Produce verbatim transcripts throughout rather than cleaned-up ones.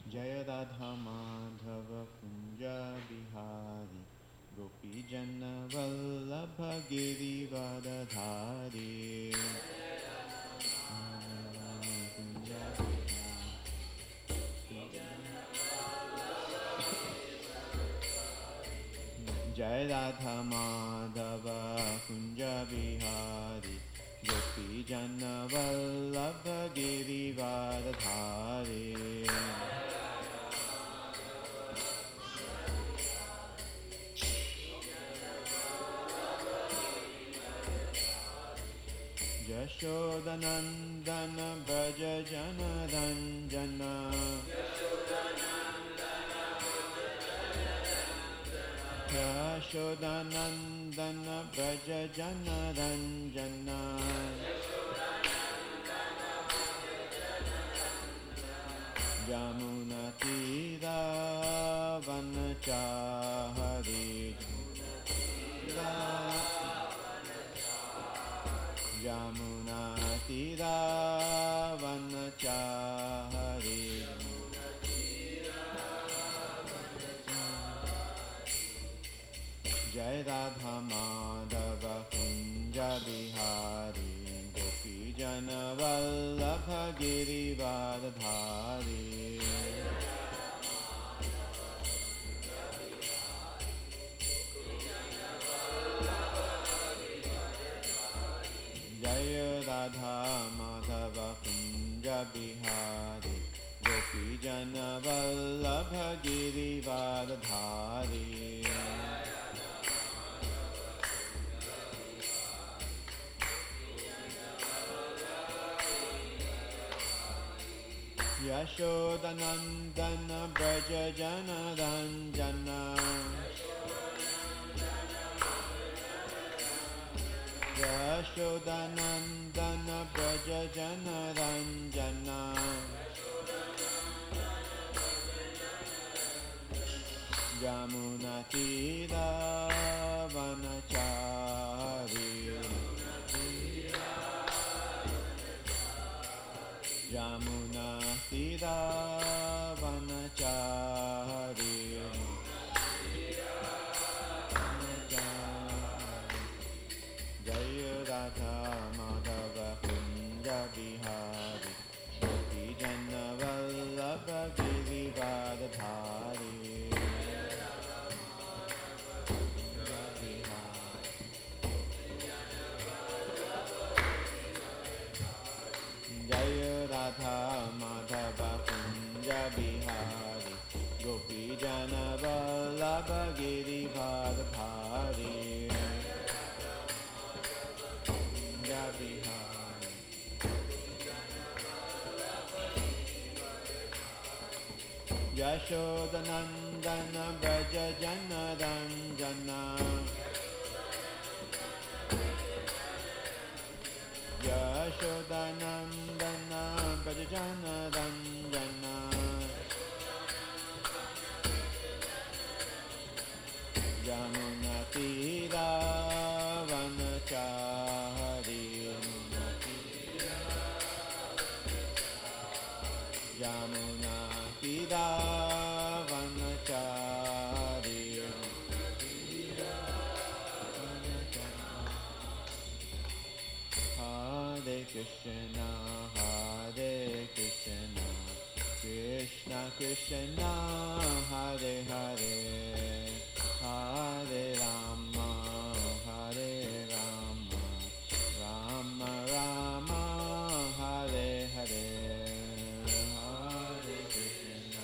Jai Radha Madhav Kunj Bihari Gopi Jan Vallabh Girivardhari Jai Radha Madhav Kunj Bihari Gopi Jan Vallabh Girivardhari यशोदनंदन Vraj Janaranjan यशोदनंदन Vraj Janaranjan Yamuna Tirah वनचारी Yamuna Tirah वनचारी Jai Radha Madhav Kunj Bihari Gopi Jan Vallabh Girivardhari Jai Radha Madhav Kunj Bihari Gopi Jan Vallabh Girivardhari यशोदनंदन Vraj Janaranjan यशोदनंदन Vraj Janaranjan Yamuna Tirah वनचारी Yamuna Tirah वनचारी Jai Radha Madhav Kunj Bihari Gopi Jan Vallabh Girivardhari Jai Radha Madhav Kunj Bihari Gopi Jan Vallabh Girivardhari Bihari यशोदनंदन Vraj Janaranjan यशोदनंदन Vraj Janaranjan Yamuna Tirah वनचारी Yamuna Tirah वनचारी Hare Krishna Hare Krishna Krishna Krishna Hare Hare Hare Ram Hare Ram Ram Ram Hare Hare Hare Krishna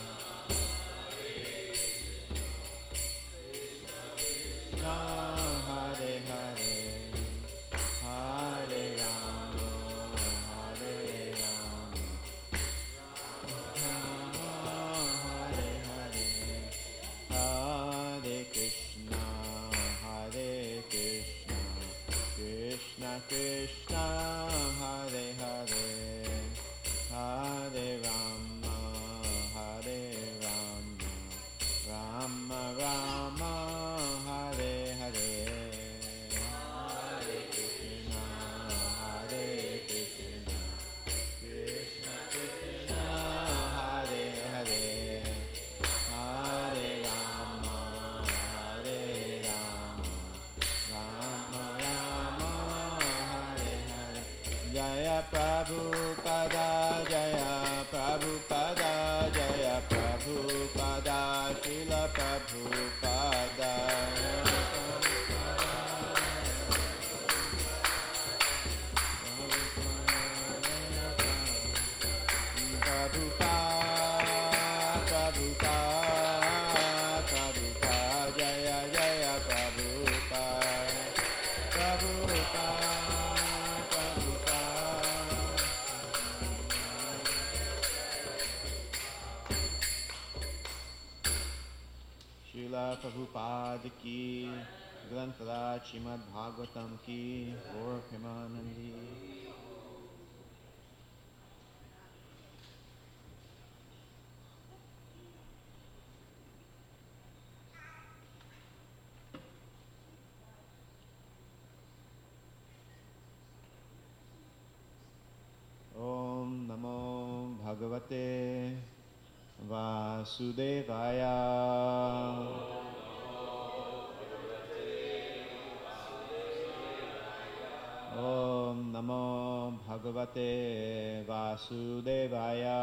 Hare Hare Hare Ram Hare Ram Hare Hare Hare Krishna Prabhupada ki, Granthara Srimad Bhagavatam ki, Gaur Premanandi. Om Namo Bhagavate Vasudevaya. Om Namo Bhagavate Vasudevaya.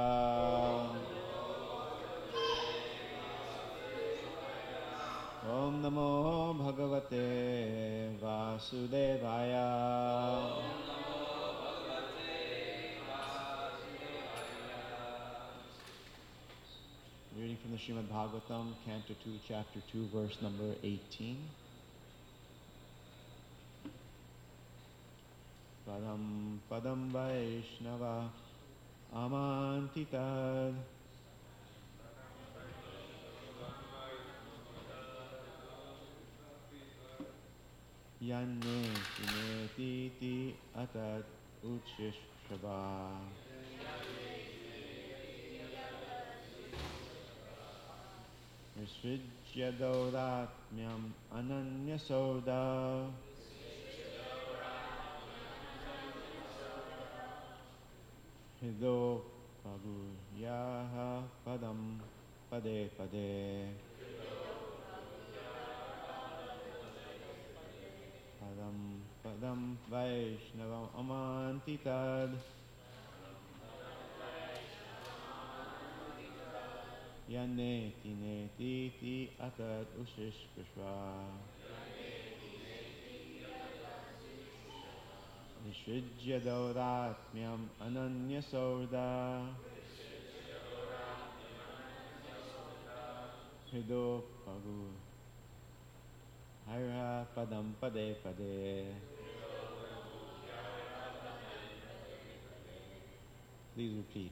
Om Namo Bhagavate Vasudevaya. Reading from the Srimad Bhagavatam, Canto two, Chapter two, verse number eighteen. Padam Padam Vaishnava Amantitad Yanne Tineti Atad Uchishshava. Visvijya Dauratmyam Ananya Soda Hido Paguyaha Padam Pade Pade Padam Padam Vaishnavam Amantitad Yaneti Neti Ti Atad Ushishkashva Nishrijya Dauratmyam Ananya Soda Hido Pagu Hara Padam Pade Pade. Please repeat.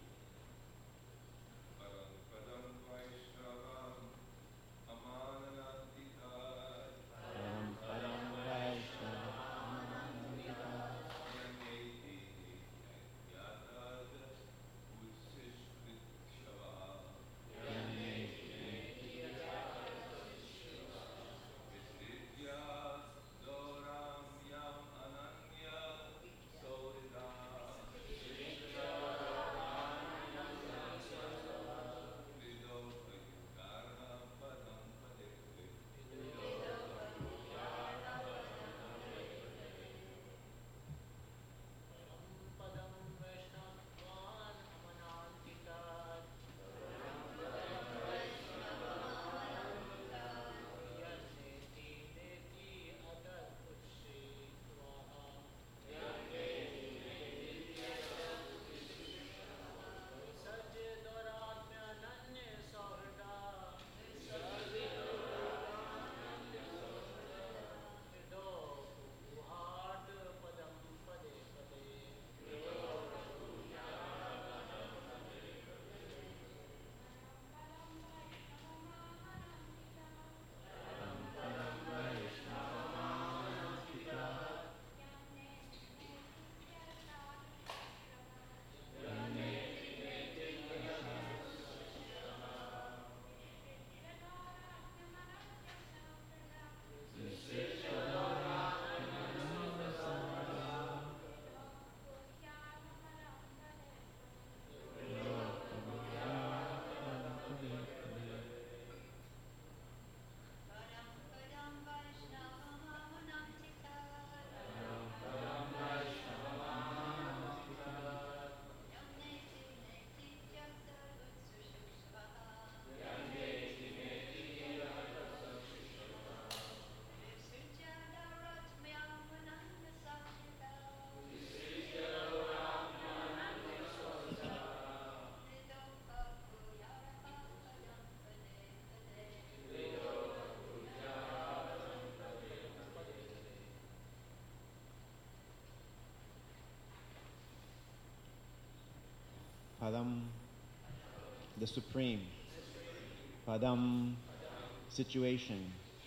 Padam, the supreme. Padam, situation.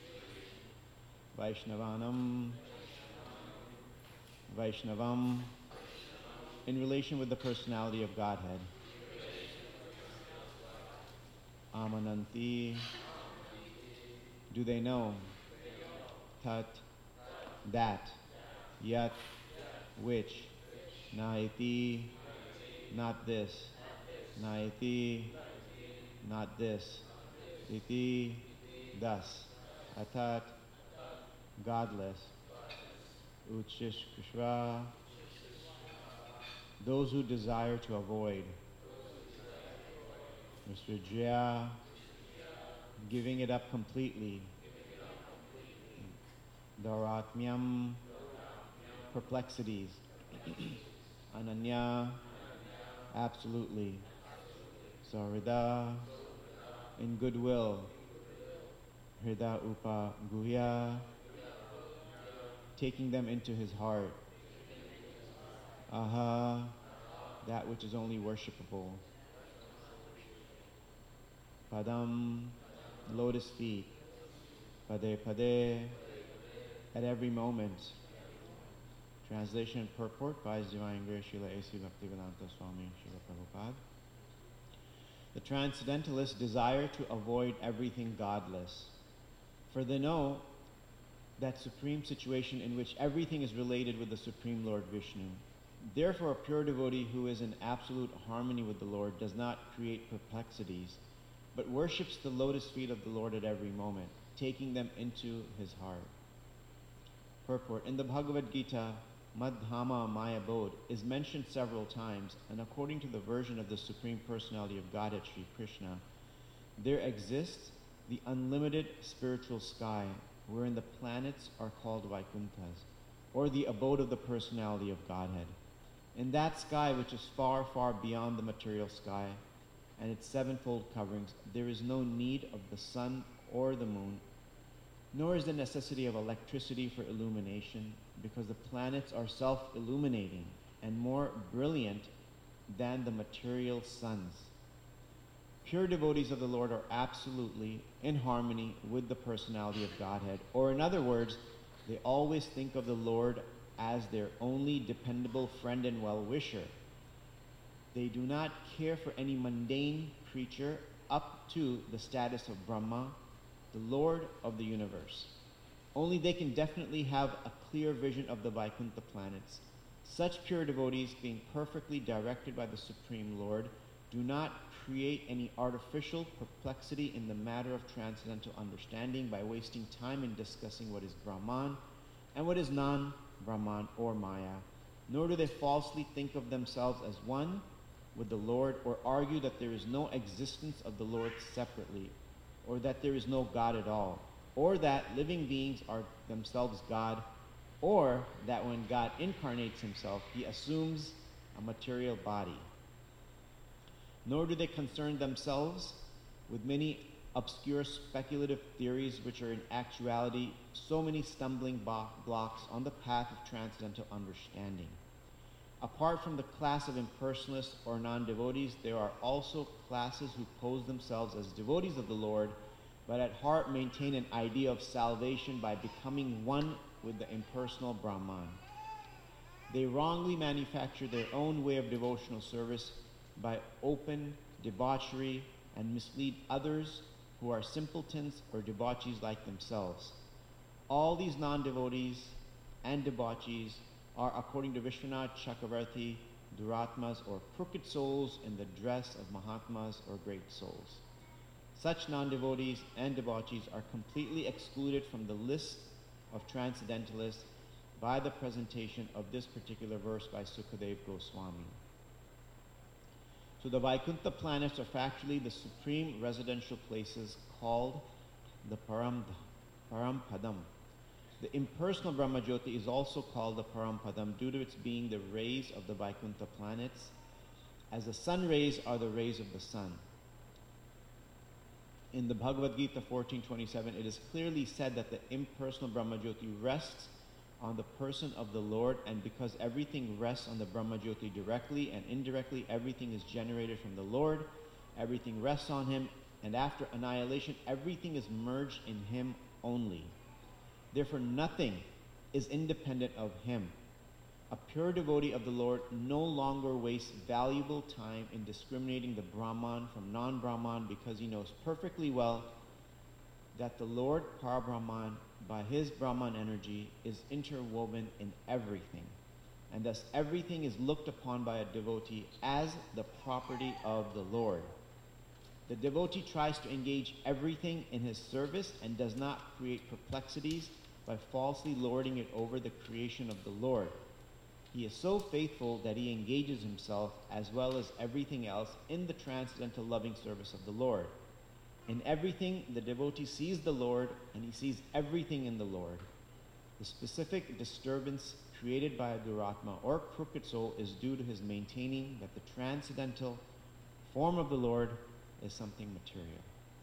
Vaishnavanam, Vaishnavam, in relation with the personality of Godhead. Amananti, do they know? Tat, that. Yat, which. Naiti, not this. Naiti, not this. Iti, thus. Atat, godless. Uchishkshva, those who desire to avoid. Misrajya, giving it up completely. Dauratmyam, perplexities. Ananya, absolutely. Sahrida, in goodwill. Hrida upa guhya, taking them into his heart. Aha, that which is only worshipable. Padam, lotus feet. Pade pade, at every moment. Translation and purport by His Divine Grace Srila A C Bhaktivedanta Swami Srila Prabhupada. The transcendentalists desire to avoid everything godless, for they know that supreme situation in which everything is related with the Supreme Lord Vishnu. Therefore, a pure devotee who is in absolute harmony with the Lord does not create perplexities, but worships the lotus feet of the Lord at every moment, taking them into his heart. Purport. In the Bhagavad Gita, Madhama Maya Bodh is mentioned several times, and according to the version of the Supreme Personality of Godhead, Sri Krishna, there exists the unlimited spiritual sky, wherein the planets are called Vaikunthas, or the abode of the personality of Godhead. In that sky, which is far, far beyond the material sky and its sevenfold coverings, there is no need of the sun or the moon, nor is the necessity of electricity for illumination, because the planets are self-illuminating and more brilliant than the material suns. Pure devotees of the Lord are absolutely in harmony with the personality of Godhead, or in other words, they always think of the Lord as their only dependable friend and well-wisher. They do not care for any mundane creature up to the status of Brahma, the Lord of the universe. Only they can definitely have a clear vision of the Vaikuntha planets. Such pure devotees, being perfectly directed by the Supreme Lord, do not create any artificial perplexity in the matter of transcendental understanding by wasting time in discussing what is Brahman and what is non-Brahman or Maya, nor do they falsely think of themselves as one with the Lord, or argue that there is no existence of the Lord separately, or that there is no God at all, or that living beings are themselves God, or that when God incarnates himself, he assumes a material body. Nor do they concern themselves with many obscure speculative theories which are in actuality so many stumbling bo- blocks on the path of transcendental understanding. Apart from the class of impersonalists or non-devotees, there are also classes who pose themselves as devotees of the Lord, but at heart maintain an idea of salvation by becoming one with the impersonal Brahman. They wrongly manufacture their own way of devotional service by open debauchery and mislead others who are simpletons or debauchees like themselves. All these non-devotees and debauchees are, according to Vishwanath Chakravarti, Duratmas, or crooked souls in the dress of Mahatmas or great souls. Such non-devotees and debauchees are completely excluded from the list of transcendentalists by the presentation of this particular verse by Sukadev Goswami. So the Vaikuntha planets are factually the supreme residential places called the Param, Parampadam. The impersonal Brahmajyoti is also called the Parampadam due to its being the rays of the Vaikuntha planets, as the sun rays are the rays of the sun. In the Bhagavad Gita fourteen twenty-seven, it is clearly said that the impersonal Brahmajyoti rests on the person of the Lord, and because everything rests on the Brahma Jyoti directly and indirectly, everything is generated from the Lord, everything rests on him, and after annihilation, everything is merged in him only. Therefore, nothing is independent of him. A pure devotee of the Lord no longer wastes valuable time in discriminating the Brahman from non-Brahman, because he knows perfectly well that the Lord Parabrahman, by his Brahman energy, is interwoven in everything. And thus everything is looked upon by a devotee as the property of the Lord. The devotee tries to engage everything in his service and does not create perplexities by falsely lording it over the creation of the Lord. He is so faithful that he engages himself, as well as everything else, in the transcendental loving service of the Lord. In everything, the devotee sees the Lord, and he sees everything in the Lord. The specific disturbance created by a Duratma or crooked soul is due to his maintaining that the transcendental form of the Lord is something material.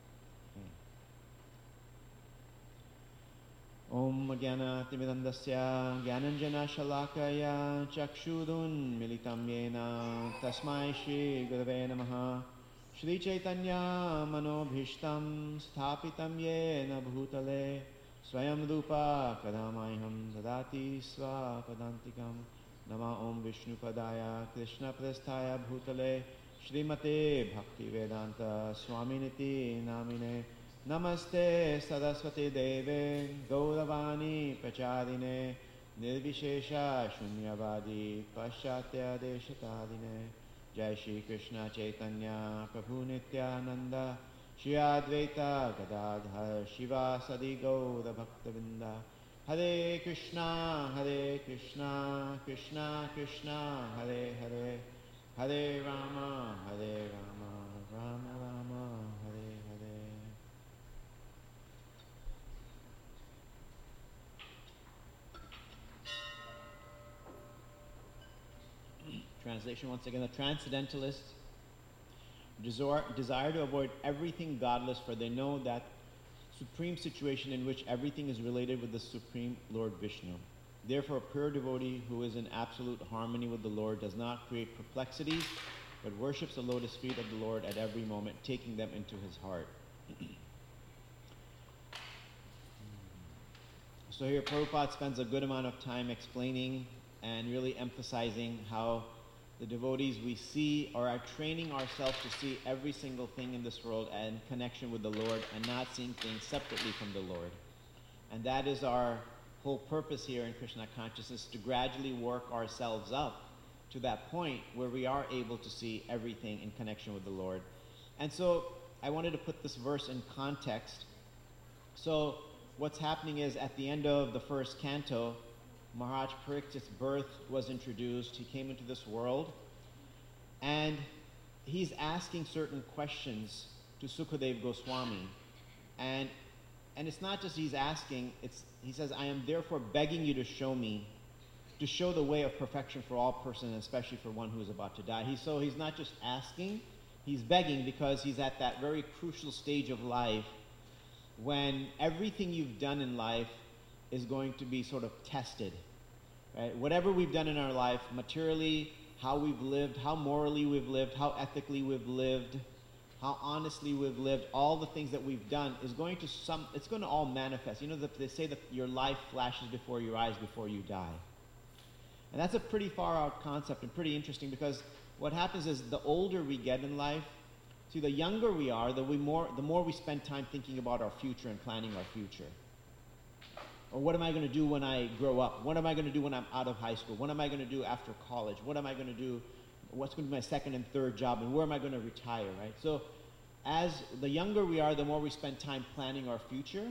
Om Jnana Timidandasya Gyananjana Shalakaya Chakshudun Militam Yena Tasmai Shri Gurave Namaha Shri Chaitanya Manobhishtam Sthapitam Yena Bhutale Swayam Rupa Kadamayam Dadati Swapadantikam Nama Om Vishnu Padaya Krishna Prasthaya Bhutale Srimate Bhakti Vedanta Swaminiti Namine Namaste Saraswati Deve Gauravani Pracharine Nirvishesha Shunyavadi Paschatya Deshatadine Jai Shri Krishna Chaitanya Prabhu Nityananda Shri Advaita Gadadhar Shiva Sadi Gaura Bhaktavinda Hare Krishna Hare Krishna Krishna Krishna Hare Hare Hare Rama Hare Rama Rama Rama Hare Hare. Translation once again. The transcendentalists desire, desire to avoid everything godless, for they know that supreme situation in which everything is related with the Supreme Lord Vishnu. Therefore, a pure devotee who is in absolute harmony with the Lord does not create perplexities, but worships the lotus feet of the Lord at every moment, taking them into his heart. So here Prabhupada spends a good amount of time explaining and really emphasizing how the devotees we see or are training ourselves to see every single thing in this world in connection with the Lord and not seeing things separately from the Lord. And that is our whole purpose here in Krishna consciousness, to gradually work ourselves up to that point where we are able to see everything in connection with the Lord. And so I wanted to put this verse in context. So what's happening is, at the end of the first canto, Maharaj Parikshit's birth was introduced. He came into this world, and he's asking certain questions to Sukadev Goswami. And and it's not just he's asking, it's he says, I am therefore begging you to show me, to show the way of perfection for all persons, especially for one who is about to die. He's, so he's not just asking, he's begging, because he's at that very crucial stage of life when everything you've done in life is going to be sort of tested, right? Whatever we've done in our life, materially, how we've lived, how morally we've lived, how ethically we've lived, how honestly we've lived, all the things that we've done is going to some, it's going to all manifest. You know, they say that your life flashes before your eyes before you die. And that's a pretty far out concept and pretty interesting, because what happens is the older we get in life, see, the younger we are, the, we more, the more we spend time thinking about our future and planning our future. Or what am I going to do when I grow up? What am I going to do when I'm out of high school? What am I going to do after college? What am I going to do? What's going to be my second and third job? And where am I going to retire, right? So as the younger we are, the more we spend time planning our future.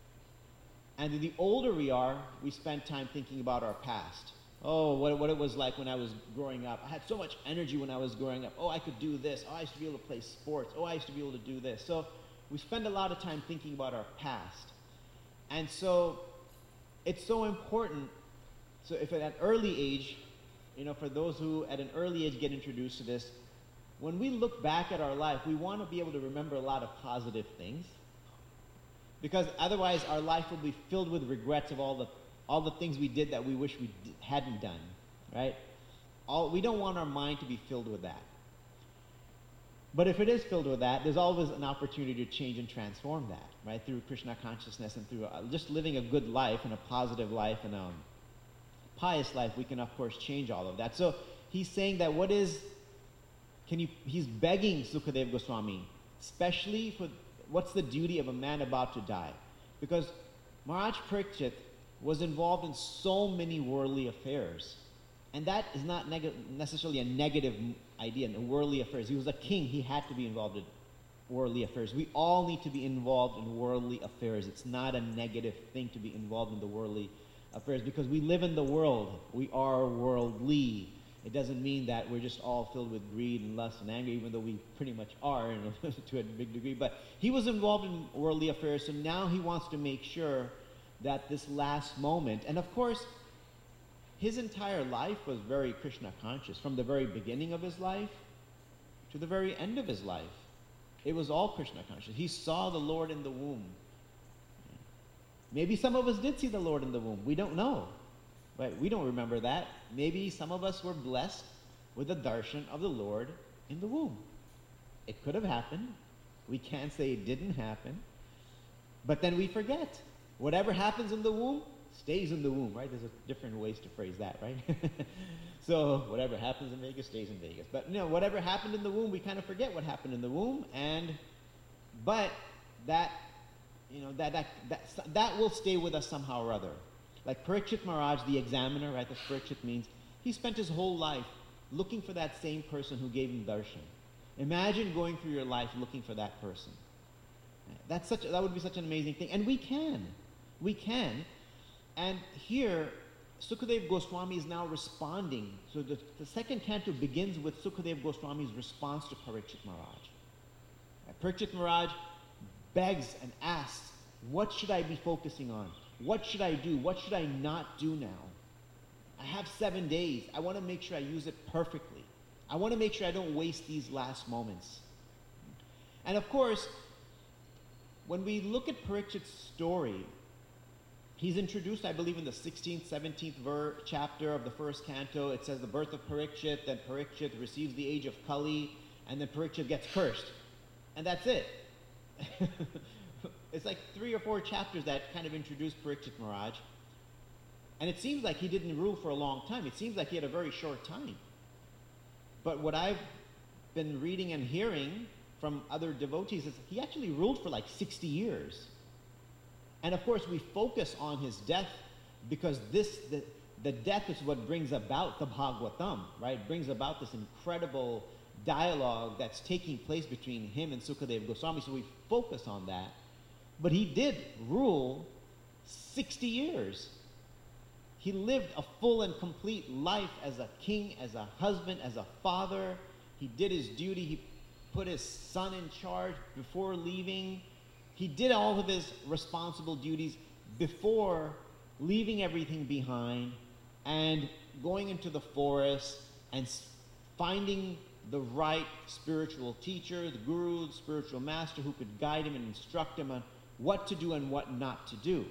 And the older we are, we spend time thinking about our past. Oh, what, what it was like when I was growing up. I had so much energy when I was growing up. Oh, I could do this. Oh, I used to be able to play sports. Oh, I used to be able to do this. So we spend a lot of time thinking about our past. And so it's so important. So if at an early age, you know, for those who at an early age get introduced to this, when we look back at our life, we want to be able to remember a lot of positive things. Because otherwise our life will be filled with regrets of all the all the things we did that we wish we d- hadn't done, right? All, we don't want our mind to be filled with that. But if it is filled with that, there's always an opportunity to change and transform that, right? Through Krishna consciousness and through uh, just living a good life and a positive life and a pious life, we can, of course, change all of that. So he's saying that what is, can you, he's begging Sukadeva Goswami, especially for what's the duty of a man about to die. Because Maharaj Parikshit was involved in so many worldly affairs. And that is not neg- necessarily a negative idea in worldly affairs. He was a king. He had to be involved in worldly affairs. We all need to be involved in worldly affairs. It's not a negative thing to be involved in the worldly affairs because we live in the world. We are worldly. It doesn't mean that we're just all filled with greed and lust and anger, even though we pretty much are, you know, to a big degree. But he was involved in worldly affairs, so now he wants to make sure that this last moment, and of course, his entire life was very Krishna conscious, from the very beginning of his life to the very end of his life. It was all Krishna conscious. He saw the Lord in the womb. Maybe some of us did see the Lord in the womb. We don't know. Right? We don't remember that. Maybe some of us were blessed with the darshan of the Lord in the womb. It could have happened. We can't say it didn't happen. But then we forget. Whatever happens in the womb stays in the womb, right? There's a different ways to phrase that, right? So whatever happens in Vegas stays in Vegas. But you know, whatever happened in the womb, we kind of forget what happened in the womb, and but that you know that that that that will stay with us somehow or other. Like Parikshit Maharaj, the examiner, right? That's Parikshit means he spent his whole life looking for that same person who gave him darshan. Imagine going through your life looking for that person. That's such that would be such an amazing thing, and we can, we can. And here, Sukadeva Goswami is now responding. So the, the second canto begins with Sukadeva Goswami's response to Parikshit Maharaj. Uh, Parikshit Maharaj begs and asks, what should I be focusing on? What should I do? What should I not do now? I have seven days. I want to make sure I use it perfectly. I want to make sure I don't waste these last moments. And of course, when we look at Parikshit's story, he's introduced, I believe, in the sixteenth, seventeenth ver- chapter of the first canto. It says the birth of Parikshit, then Parikshit receives the age of Kali, and then Parikshit gets cursed. And that's it. It's like three or four chapters that kind of introduce Parikshit Maharaj. And it seems like he didn't rule for a long time. It seems like he had a very short time. But what I've been reading and hearing from other devotees is he actually ruled for like sixty years. And of course, we focus on his death because this, the, the death is what brings about the Bhagavatam, right? It brings about this incredible dialogue that's taking place between him and Sukadeva Goswami. So we focus on that. But he did rule sixty years. He lived a full and complete life as a king, as a husband, as a father. He did his duty. He put his son in charge before leaving. He did all of his responsible duties before leaving everything behind and going into the forest and finding the right spiritual teacher, the guru, the spiritual master who could guide him and instruct him on what to do and what not to do.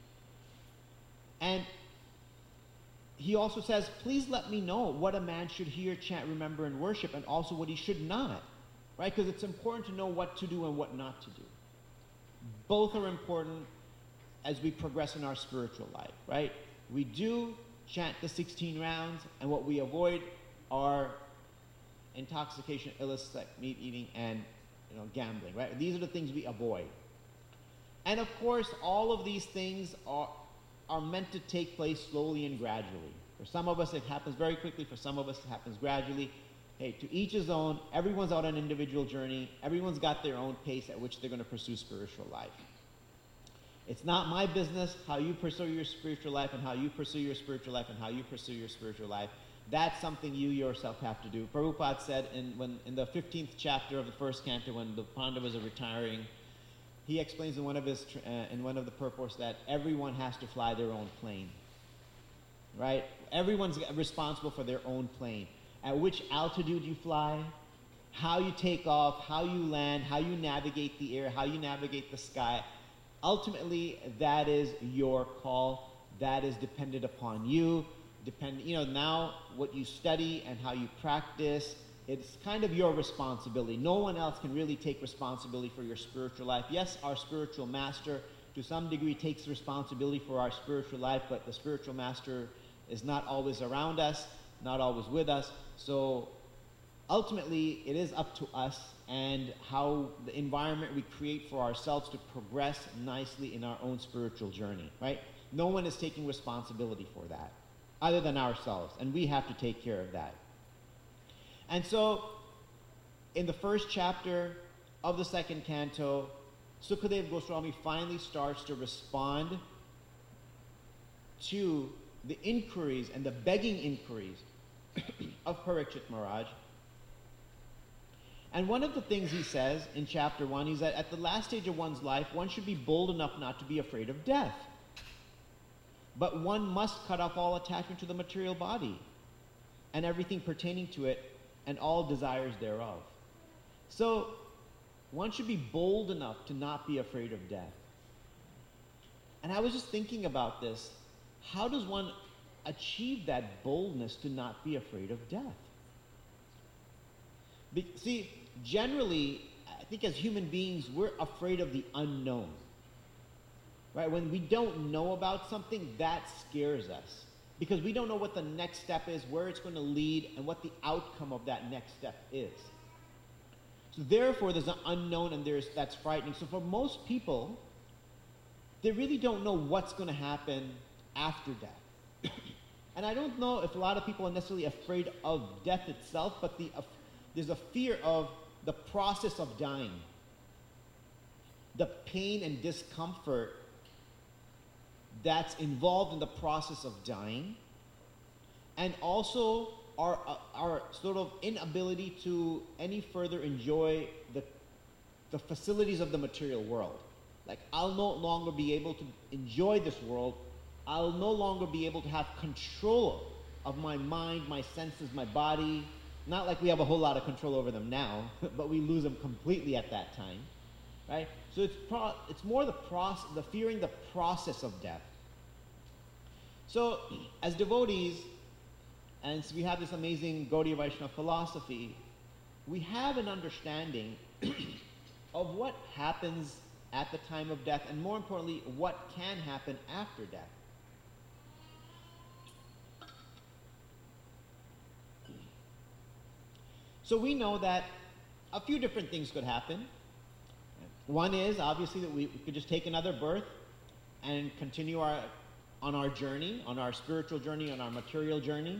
And he also says, please let me know what a man should hear, chant, remember, and worship, and also what he should not, right? Because it's important to know what to do and what not to do. Both are important as we progress in our spiritual life, right? We do chant the sixteen rounds, and what we avoid are intoxication, illicit meat eating, and you know, gambling, right? These are the things we avoid. And of course, all of these things are, are meant to take place slowly and gradually. For some of us, it happens very quickly. For some of us, it happens gradually. Hey, to each his own. Everyone's on an individual journey. Everyone's got their own pace at which they're going to pursue spiritual life. It's not my business how you pursue your spiritual life and how you pursue your spiritual life and how you pursue your spiritual life. That's something you yourself have to do. Prabhupada said in, when, in the fifteenth chapter of the first canto, when the Pandavas are retiring, he explains in one of his uh, in one of the purports that everyone has to fly their own plane. Right? Everyone's responsible for their own plane. At which altitude you fly, how you take off, how you land, how you navigate the air, how you navigate the sky. Ultimately, that is your call. that is dependent upon you. Depend, you know, now what you study and how you practice, it's kind of your responsibility. No one else can really take responsibility for your spiritual life. Yes, our spiritual master to some degree takes responsibility for our spiritual life, but the spiritual master is not always around us, not always with us. So ultimately, it is up to us and how the environment we create for ourselves to progress nicely in our own spiritual journey, right? No one is taking responsibility for that other than ourselves, and we have to take care of that. And so, in the first chapter of the second canto, Sukadeva Goswami finally starts to respond to the inquiries and the begging inquiries of Parikshit Maharaj. And one of the things he says in chapter one is that at the last stage of one's life, one should be bold enough not to be afraid of death. But one must cut off all attachment to the material body and everything pertaining to it and all desires thereof. So, one should be bold enough to not be afraid of death. And I was just thinking about this. How does one achieve that boldness to not be afraid of death? Be- see, generally, I think as human beings, we're afraid of the unknown. Right? When we don't know about something, that scares us. Because we don't know what the next step is, where it's going to lead, and what the outcome of that next step is. So therefore, there's an unknown, and there's that's frightening. So for most people, they really don't know what's going to happen after death. And I don't know if a lot of people are necessarily afraid of death itself, but the, uh, there's a fear of the process of dying. The pain and discomfort that's involved in the process of dying, and also our, uh, our sort of inability to any further enjoy the, the facilities of the material world. Like, I'll no longer be able to enjoy this world. I'll no longer be able to have control of my mind, my senses, my body. Not like we have a whole lot of control over them now, but we lose them completely at that time, right? So it's pro- it's more the process, the fearing the process of death. So, as devotees, and we have this amazing Gaudiya Vaishnava philosophy, we have an understanding of what happens at the time of death, and more importantly, what can happen after death. So we know that a few different things could happen. One is, obviously, that we, we could just take another birth and continue our, on our journey, on our spiritual journey, on our material journey.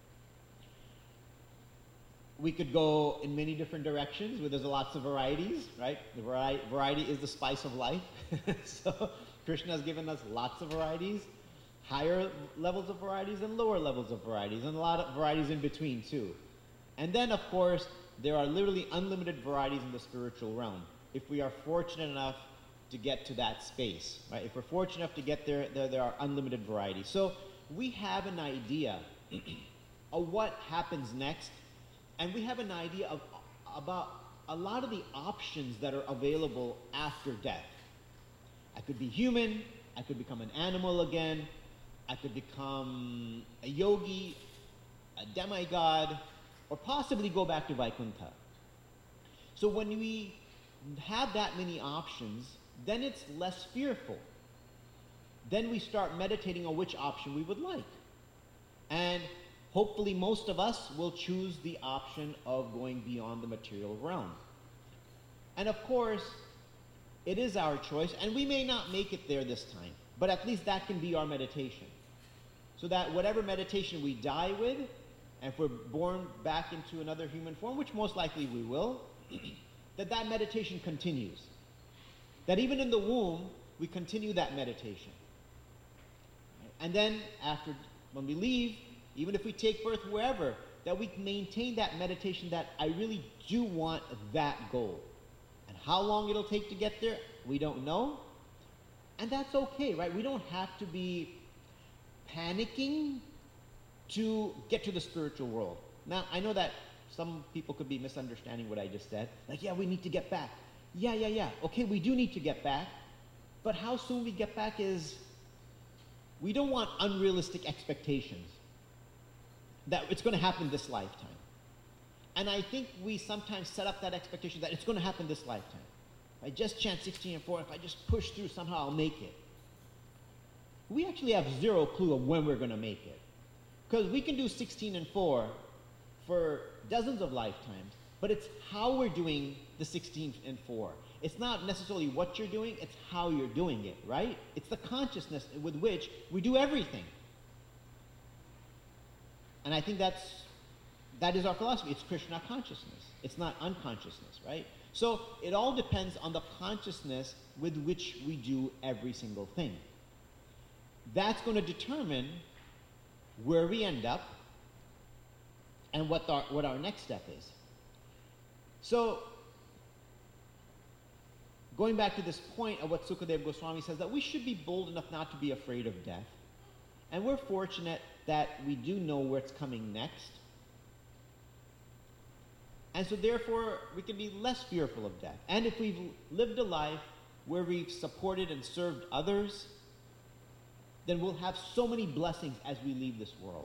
We could go in many different directions where there's lots of varieties, right? The vari- variety is the spice of life. So Krishna has given us lots of varieties, higher levels of varieties and lower levels of varieties, and a lot of varieties in between too. And then, of course, there are literally unlimited varieties in the spiritual realm, if we are fortunate enough to get to that space, right? If we're fortunate enough to get there, there, there are unlimited varieties. So we have an idea of what happens next, and we have an idea of about a lot of the options that are available after death. I could be human, I could become an animal again, I could become a yogi, a demigod, or possibly go back to Vaikuntha. So when we have that many options, then it's less fearful. Then we start meditating on which option we would like. And hopefully most of us will choose the option of going beyond the material realm. And of course, it is our choice, and we may not make it there this time, but at least that can be our meditation. So that whatever meditation we die with, and if we're born back into another human form, which most likely we will, that that meditation continues. That even in the womb, we continue that meditation. And then after, when we leave, even if we take birth wherever, that we maintain that meditation that I really do want that goal. And how long it'll take to get there, we don't know. And that's okay, right? We don't have to be panicking to get to the spiritual world. Now, I know that some people could be misunderstanding what I just said. Like, yeah, we need to get back. Yeah, yeah, yeah. Okay, we do need to get back. But how soon we get back is we don't want unrealistic expectations that it's going to happen this lifetime. And I think we sometimes set up that expectation that it's going to happen this lifetime. If I just chant sixteen and four, if I just push through, somehow I'll make it. We actually have zero clue of when we're going to make it. Because we can do sixteen and four for dozens of lifetimes, but it's how we're doing the sixteen and four. It's not necessarily what you're doing, it's how you're doing it, right? It's the consciousness with which we do everything. And I think that's that is our philosophy. It's Krishna consciousness. It's not unconsciousness, right? So it all depends on the consciousness with which we do every single thing. That's going to determine where we end up and what our, what our next step is. So, going back to this point of what Sukadeva Goswami says, that we should be bold enough not to be afraid of death. And we're fortunate that we do know what's coming next. And so therefore, we can be less fearful of death. And if we've lived a life where we've supported and served others, then we'll have so many blessings as we leave this world.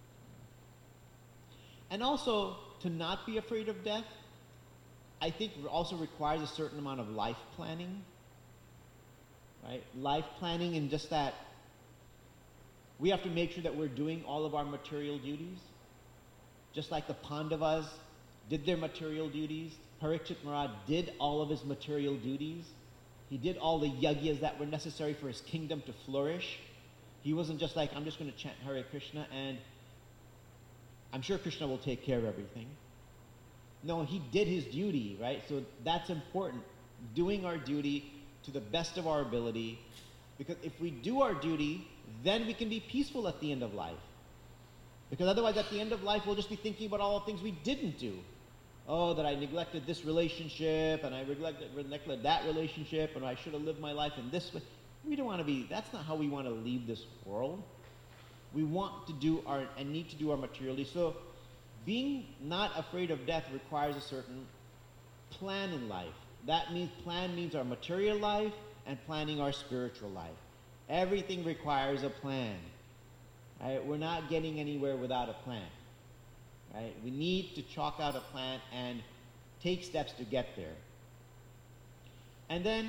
And also, to not be afraid of death, I think also requires a certain amount of life planning. Right? Life planning in just that we have to make sure that we're doing all of our material duties. Just like the Pandavas did their material duties, Parikshit Maharaj did all of his material duties. He did all the yagyas that were necessary for his kingdom to flourish. He wasn't just like, I'm just going to chant Hare Krishna and I'm sure Krishna will take care of everything. No, he did his duty, right? So that's important. Doing our duty to the best of our ability. Because if we do our duty, then we can be peaceful at the end of life. Because otherwise at the end of life, we'll just be thinking about all the things we didn't do. Oh, that I neglected this relationship, and I neglected, neglected that relationship, and I should have lived my life in this way. We don't want to be, that's not how we want to leave this world. We want to do our, and need to do our material duty. So being not afraid of death requires a certain plan in life. That means, plan means our material life and planning our spiritual life. Everything requires a plan. Right? We're not getting anywhere without a plan. Right? We need to chalk out a plan and take steps to get there. And then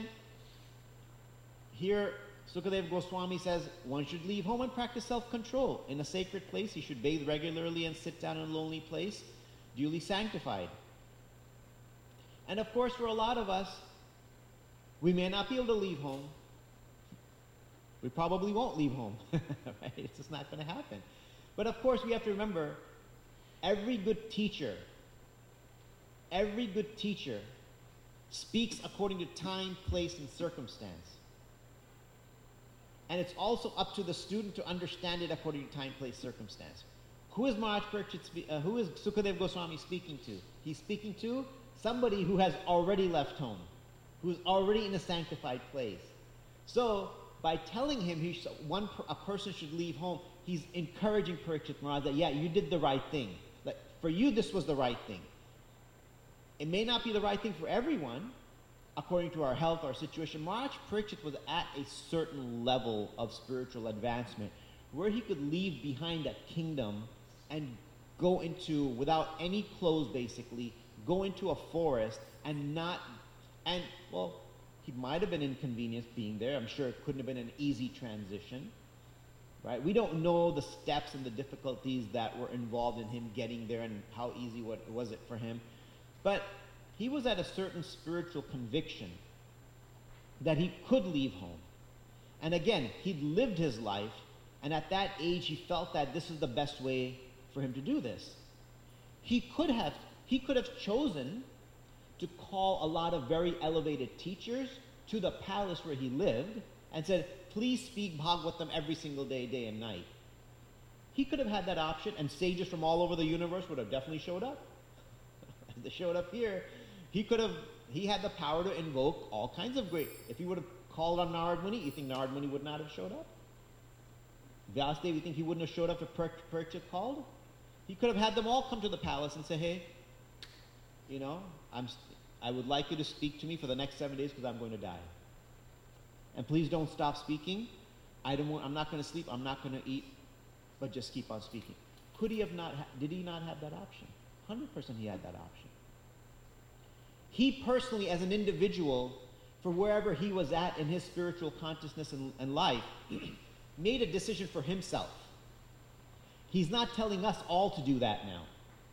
here Sukadeva Goswami says one should leave home and practice self-control. In a sacred place, he should bathe regularly and sit down in a lonely place, duly sanctified. And of course, for a lot of us, we may not be able to leave home. We probably won't leave home. Right? It's just not going to happen. But of course, we have to remember, every good teacher, every good teacher speaks according to time, place, and circumstance. And it's also up to the student to understand it according to time, place, circumstance. Who is Maharaj Parikshit, spe- uh, who is Sukadeva Goswami speaking to? He's speaking to somebody who has already left home, who is already in a sanctified place. So, by telling him he sh- one per- a person should leave home, he's encouraging Parikshit Maharaj that, yeah, you did the right thing. Like, for you, this was the right thing. It may not be the right thing for everyone, according to our health, our situation. Maharaj Parikshit was at a certain level of spiritual advancement where he could leave behind that kingdom and go into, without any clothes basically, go into a forest and not, and well, he might have been inconvenienced being there. I'm sure it couldn't have been an easy transition, right? We don't know the steps and the difficulties that were involved in him getting there and how easy what, was it for him. But he was at a certain spiritual conviction that he could leave home. And again, he'd lived his life, and at that age he felt that this is the best way for him to do this. He could have, he could have chosen to call a lot of very elevated teachers to the palace where he lived and said, please speak Bhagavatam every single day, day and night. He could have had that option, and sages from all over the universe would have definitely showed up. They showed up here. He could have, he had the power to invoke all kinds of great, if he would have called on Narad Muni, you think Narad Muni would not have showed up? Vyasadeva, you think he wouldn't have showed up if Parikshit called? He could have had them all come to the palace and say, hey, you know, I'm, I would like you to speak to me for the next seven days because I'm going to die. And please don't stop speaking. I don't want, I'm not going to sleep, I'm not going to eat, but just keep on speaking. Could he have not, ha- did he not have that option? one hundred percent he had that option. He personally, as an individual, for wherever he was at in his spiritual consciousness and, and life, made a decision for himself. He's not telling us all to do that now.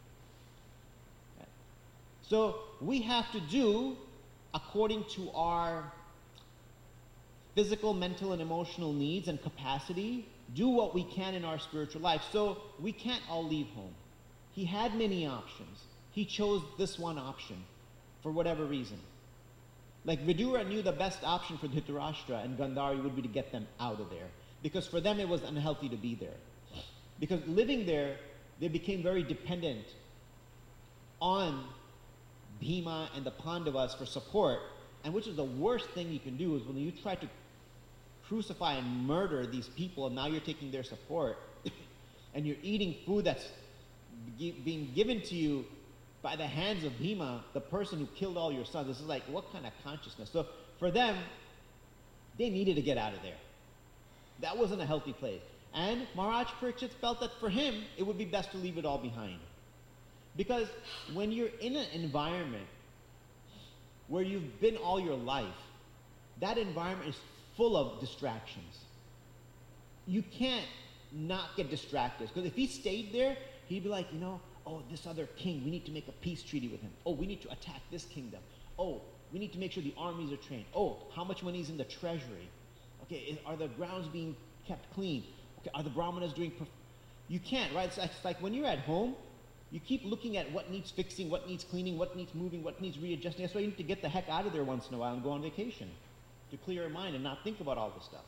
So we have to do according to our physical, mental, and emotional needs and capacity, do what we can in our spiritual life. So we can't all leave home. He had many options. He chose this one option for whatever reason. Like Vidura knew the best option for Dhritarashtra and Gandhari would be to get them out of there, because for them it was unhealthy to be there. Because living there, they became very dependent on Bhima and the Pandavas for support, and which is the worst thing you can do is when you try to crucify and murder these people, and now you're taking their support, and you're eating food that's being given to you by the hands of Bhima, the person who killed all your sons. This is like, what kind of consciousness? So for them, they needed to get out of there. That wasn't a healthy place. And Maharaj Parikshit felt that for him, it would be best to leave it all behind. Because when you're in an environment where you've been all your life, that environment is full of distractions. You can't not get distracted. Because if he stayed there, he'd be like, you know, oh, this other king, we need to make a peace treaty with him. Oh, we need to attack this kingdom. Oh, we need to make sure the armies are trained. Oh, how much money is in the treasury? Okay, is, are the grounds being kept clean? Okay, are the brahmanas doing... Perf- you can't, right? It's, it's like when you're at home, you keep looking at what needs fixing, what needs cleaning, what needs moving, what needs readjusting. That's why you need to get the heck out of there once in a while and go on vacation to clear your mind and not think about all this stuff.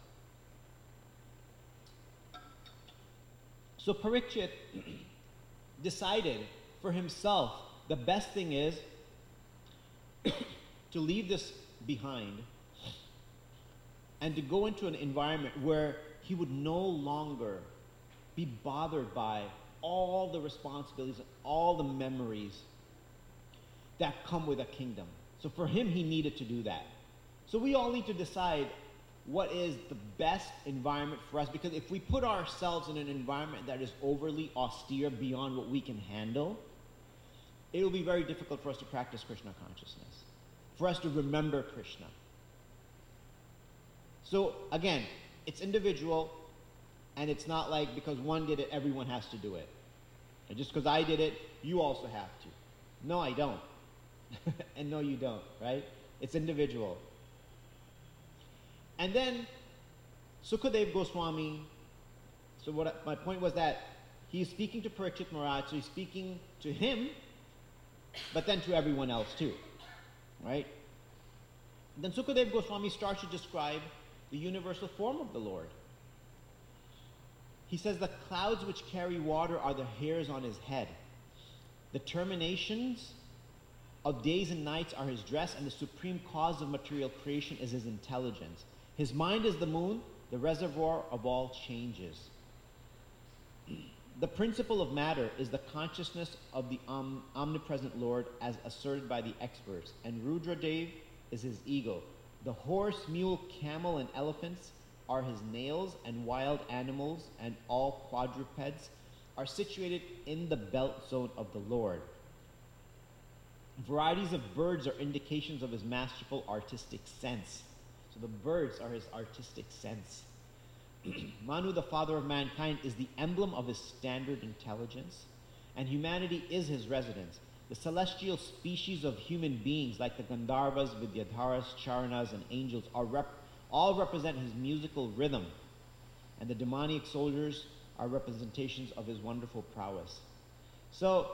So Parikshit decided for himself the best thing is to leave this behind and to go into an environment where he would no longer be bothered by all the responsibilities and all the memories that come with a kingdom. So for him, he needed to do that. So we all need to decide what is the best environment for us, because if we put ourselves in an environment that is overly austere beyond what we can handle, it will be very difficult for us to practice Krishna consciousness, for us to remember Krishna. So again, it's individual, and it's not like because one did it, everyone has to do it. And just because I did it, you also have to. No, I don't. And no, you don't, right? It's individual. And then Sukadev Goswami, so what my point was that he's speaking to Parikshit Maharaj, so he's speaking to him, but then to everyone else too, right? Then Sukadev Goswami starts to describe the universal form of the Lord. He says the clouds which carry water are the hairs on his head. The terminations of days and nights are his dress, and the supreme cause of material creation is his intelligence. His mind is the moon, the reservoir of all changes. The principle of matter is the consciousness of the om- omnipresent Lord as asserted by the experts, and Rudradev is his ego. The horse, mule, camel, and elephants are his nails, and wild animals and all quadrupeds are situated in the belt zone of the Lord. Varieties of birds are indications of his masterful artistic sense. So the birds are his artistic sense. Manu, the father of mankind, is the emblem of his standard intelligence, and humanity is his residence. The celestial species of human beings, like the Gandharvas, Vidyadharas, Charanas, and angels, are rep- all represent his musical rhythm, and the demonic soldiers are representations of his wonderful prowess. So,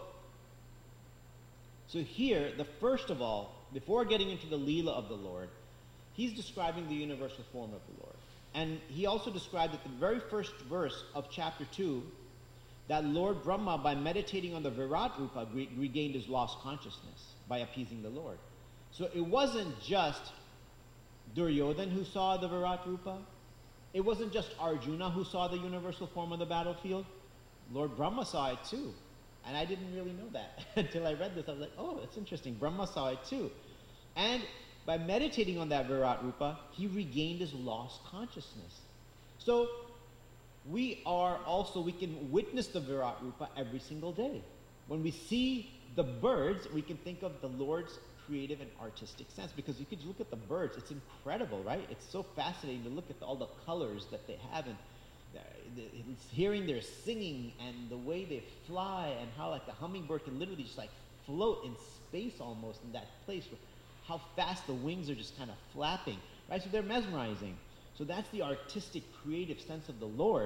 so here, the first of all, before getting into the Leela of the Lord, he's describing the universal form of the Lord. And he also described at the very first verse of chapter two that Lord Brahma, by meditating on the Virat Rupa, re- regained his lost consciousness by appeasing the Lord. So it wasn't just Duryodhan who saw the Virat Rupa. It wasn't just Arjuna who saw the universal form on the battlefield. Lord Brahma saw it too. And I didn't really know that until I read this. I was like, oh, that's interesting. Brahma saw it too. And by meditating on that Virat Rupa, he regained his lost consciousness. So we are also, we can witness the Virat Rupa every single day. When we see the birds, we can think of the Lord's creative and artistic sense, because you could look at the birds, it's incredible, right? It's so fascinating to look at all the colors that they have, and the, the, hearing their singing and the way they fly, and how like the hummingbird can literally just like float in space almost in that place, where, how fast the wings are just kind of flapping, right? So they're mesmerizing. So that's the artistic, creative sense of the Lord.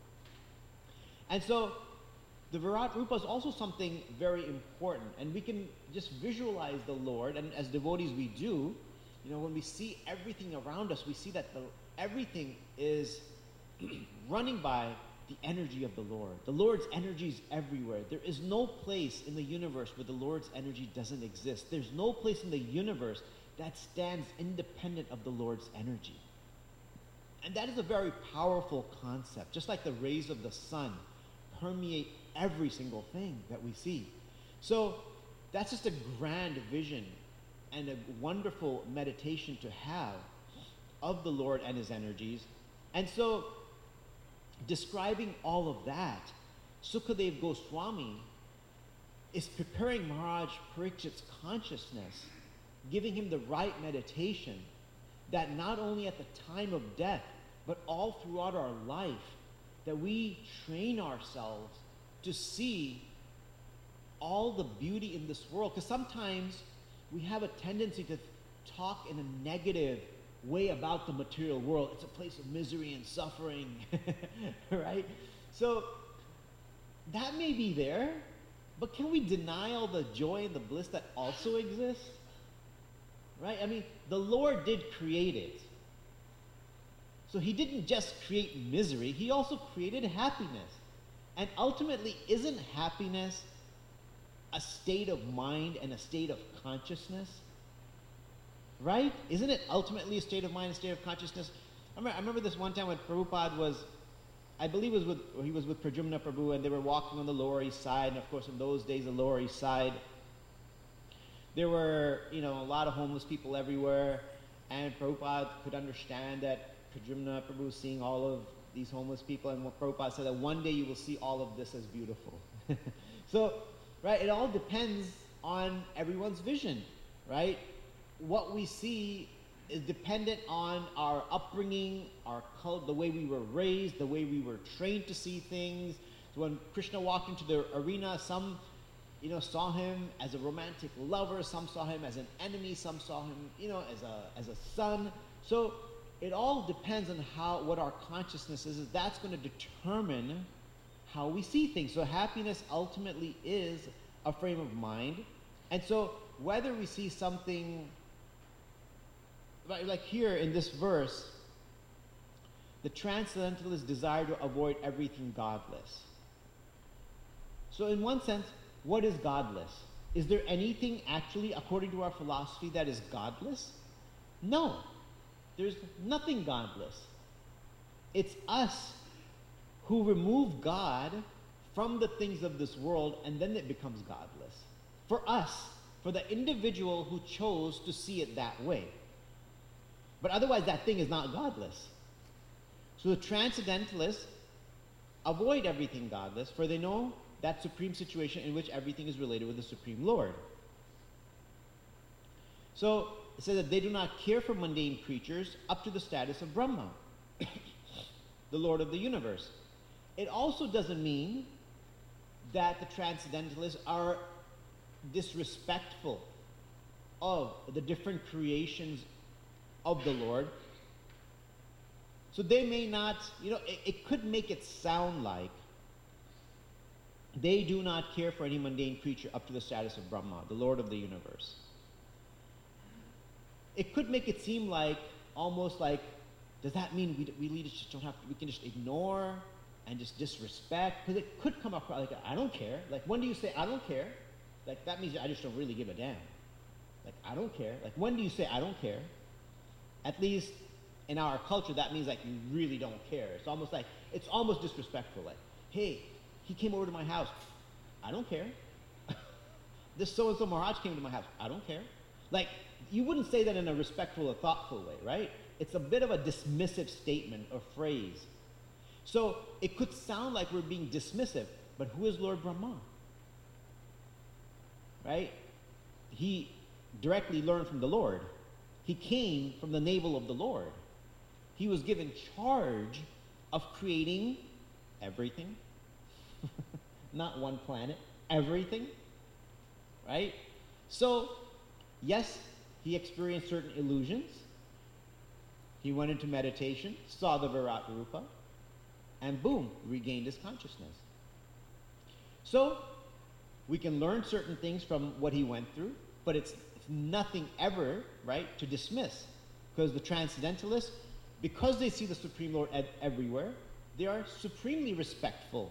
And so the Virat Rupa is also something very important, and we can just visualize the Lord, and as devotees we do, you know, when we see everything around us, we see that the, everything is running by the energy of the Lord. The Lord's energy is everywhere. There is no place in the universe where the Lord's energy doesn't exist. There's no place in the universe that stands independent of the Lord's energy. And that is a very powerful concept. Just like the rays of the sun permeate every single thing that we see. So that's just a grand vision and a wonderful meditation to have of the Lord and his energies. And so, describing all of that, Sukadev Goswami is preparing Maharaj Parikshit's consciousness, giving him the right meditation, that not only at the time of death, but all throughout our life, that we train ourselves to see all the beauty in this world. Because sometimes we have a tendency to talk in a negative way about the material world. It's a place of misery and suffering, right? So that may be there, but can we deny all the joy and the bliss that also exists? Right? I mean, the Lord did create it. So he didn't just create misery, he also created happiness. And ultimately, isn't happiness a state of mind and a state of consciousness? Right? Isn't it ultimately a state of mind and state of consciousness? I remember, I remember this one time when Prabhupada was, I believe it was with, he was with Pradyumna Prabhu, and they were walking on the Lower East Side, and of course in those days, the Lower East Side, there were, you know, a lot of homeless people everywhere, and Prabhupada could understand that Pradyumna Prabhu was seeing all of these homeless people, and Prabhupada said that one day you will see all of this as beautiful. So, right, it all depends on everyone's vision, right? What we see is dependent on our upbringing, our cult, the way we were raised, the way we were trained to see things. So when Krishna walked into the arena, some, you know, saw him as a romantic lover, some saw him as an enemy, some saw him, you know, as a as a son. So it all depends on how what our consciousness is. That's going to determine how we see things. So happiness ultimately is a frame of mind, and so whether we see something. Like here in this verse, the transcendentalists desire to avoid everything godless. So in one sense, what is godless? Is there anything actually, according to our philosophy, that is godless? No. There's nothing godless. It's us who remove God from the things of this world, and then it becomes godless. For us, for the individual who chose to see it that way. But otherwise, that thing is not godless. So the transcendentalists avoid everything godless, for they know that supreme situation in which everything is related with the Supreme Lord. So it says that they do not care for mundane creatures up to the status of Brahma, the Lord of the universe. It also doesn't mean that the transcendentalists are disrespectful of the different creations of the Lord. So they may not, you know, it, it could make it sound like they do not care for any mundane creature up to the status of Brahma, the Lord of the universe. It could make it seem like, almost like, does that mean we, we leaders just don't have to, we can just ignore and just disrespect? Because it could come across like, I don't care. Like, when do you say, I don't care? Like, that means I just don't really give a damn. Like, I don't care. Like, when do you say, I don't care? At least in our culture, that means like you really don't care. It's almost like, it's almost disrespectful. Like, hey, he came over to my house. I don't care. This so-and-so Maharaj came to my house. I don't care. Like, you wouldn't say that in a respectful or thoughtful way, right? It's a bit of a dismissive statement or phrase So it could sound like we're being dismissive, but who is Lord Brahma? Right? He directly learned from the Lord. He came from the navel of the Lord. He was given charge of creating everything. Not one planet, everything. Right? So, yes, he experienced certain illusions. He went into meditation, saw the Virat Rupa, and boom, regained his consciousness. So, we can learn certain things from what he went through, but it's, it's nothing ever, right, to dismiss. Because the transcendentalists, because they see the Supreme Lord ed- everywhere, they are supremely respectful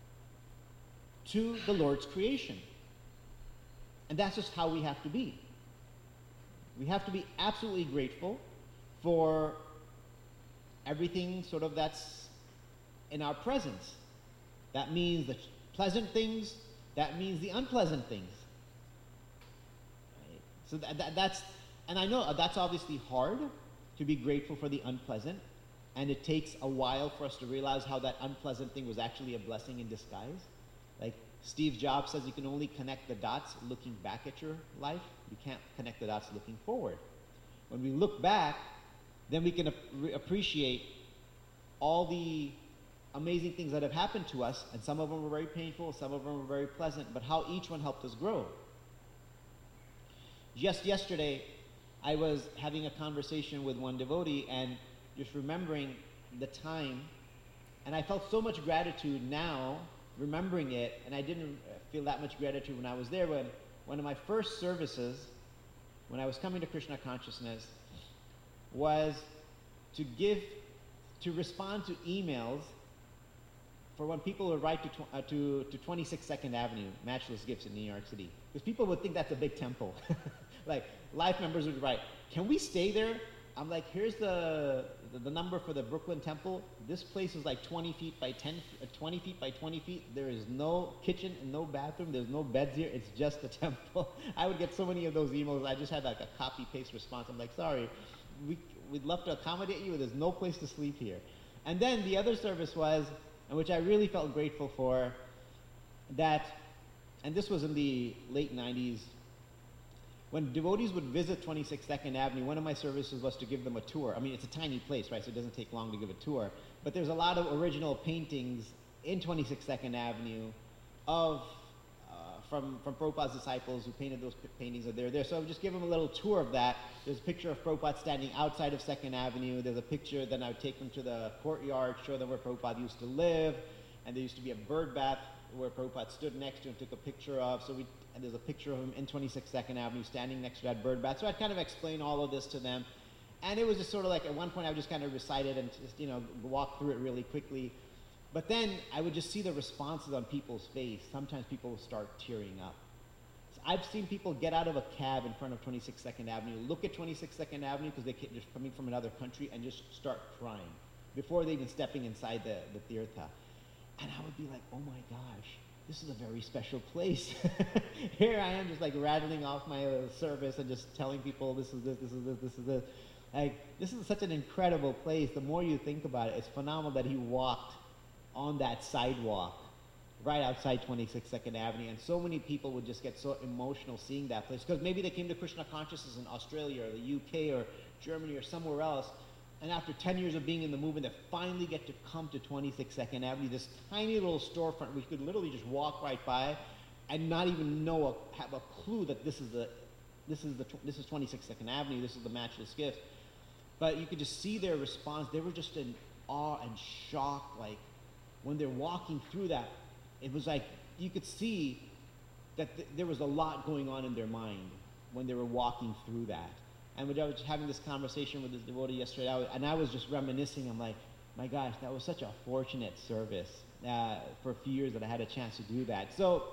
to the Lord's creation. And that's just how we have to be. We have to be absolutely grateful for everything sort of that's in our presence. That means the pleasant things, that means the unpleasant things. Right? So that, that, that's, and I know that's obviously hard to be grateful for the unpleasant, and it takes a while for us to realize how that unpleasant thing was actually a blessing in disguise. Like Steve Jobs says, you can only connect the dots looking back at your life. You can't connect the dots looking forward. When we look back, then we can ap- appreciate all the amazing things that have happened to us, and some of them were very painful, some of them were very pleasant, but how each one helped us grow. Just yesterday, I was having a conversation with one devotee and just remembering the time, and I felt so much gratitude now remembering it, and I didn't feel that much gratitude when I was there. When one of my first services, when I was coming to Krishna consciousness, was to give, to respond to emails for when people would write to, tw- uh, to, to twenty-six Second Avenue, Matchless Gifts in New York City. Because people would think that's a big temple. Like, life members would write, can we stay there? I'm like, here's the, the, the number for the Brooklyn Temple. This place is like twenty feet by ten, uh, twenty feet by twenty feet. There is no kitchen and no bathroom. There's no beds here. It's just the temple. I would get so many of those emails. I just had like a copy-paste response. I'm like, sorry, we, we'd love to accommodate you. There's no place to sleep here. And then the other service was, and which I really felt grateful for, that, and this was in the late nineties, when devotees would visit twenty-six Second Avenue, one of my services was to give them a tour. I mean, it's a tiny place, right, so it doesn't take long to give a tour. But there's a lot of original paintings in twenty-six Second Avenue of, uh, from, from Prabhupada's disciples who painted those p- paintings, and they're there. So I would just give them a little tour of that. There's a picture of Prabhupada standing outside of Second Avenue. There's a picture, then I would take them to the courtyard, show them where Prabhupada used to live, and there used to be a bird bath where Prabhupada stood next to and took a picture of. So we, and there's a picture of him in twenty-six Second Avenue standing next to that bird bath. So I'd kind of explain all of this to them. And it was just sort of like, at one point I would just kind of recite it and just, you know, walk through it really quickly. But then I would just see the responses on people's face. Sometimes people would start tearing up. So I've seen people get out of a cab in front of twenty-six Second Avenue, look at twenty-six Second Avenue because they're just coming from another country, and just start crying before they even stepping inside the, the tirtha. And I would be like, oh my gosh, this is a very special place. Here I am just like rattling off my uh, service and just telling people this is this, this is this, this is this. Like, this is such an incredible place. The more you think about it, it's phenomenal that he walked on that sidewalk right outside twenty-six Second Avenue. And so many people would just get so emotional seeing that place. Because maybe they came to Krishna consciousness in Australia or the U K or Germany or somewhere else. And after ten years of being in the movement, they finally get to come to twenty-six Second Avenue, this tiny little storefront where you could literally just walk right by and not even know, a, have a clue that this is the, this is the, this is twenty-six Second Avenue, this is the Matchless Gift. But you could just see their response. They were just in awe and shock. Like, when they're walking through that, it was like you could see that th- there was a lot going on in their mind when they were walking through that. And when I was having this conversation with this devotee yesterday, I was, and I was just reminiscing. I'm like, my gosh, that was such a fortunate service uh, for a few years that I had a chance to do that. So,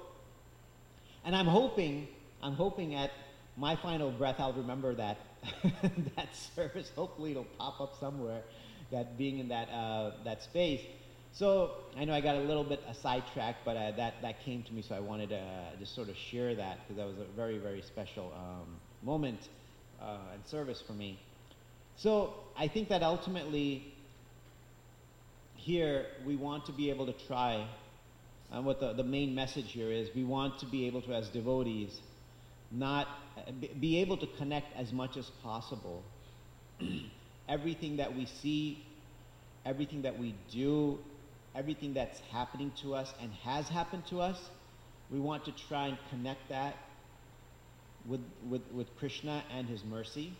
and I'm hoping, I'm hoping at my final breath, I'll remember that that service. Hopefully, it'll pop up somewhere. That being in that uh, that space. So I know I got a little bit a sidetracked, but uh, that that came to me, so I wanted to uh, just sort of share that because that was a very very special um, moment. Uh, and service for me. So I think that ultimately here we want to be able to try, and what the, the main message here is, we want to be able to, as devotees, not be, be able to connect as much as possible. Everything that we see, everything that we do, everything that's happening to us and has happened to us, we want to try and connect that with, with, with Krishna and his mercy.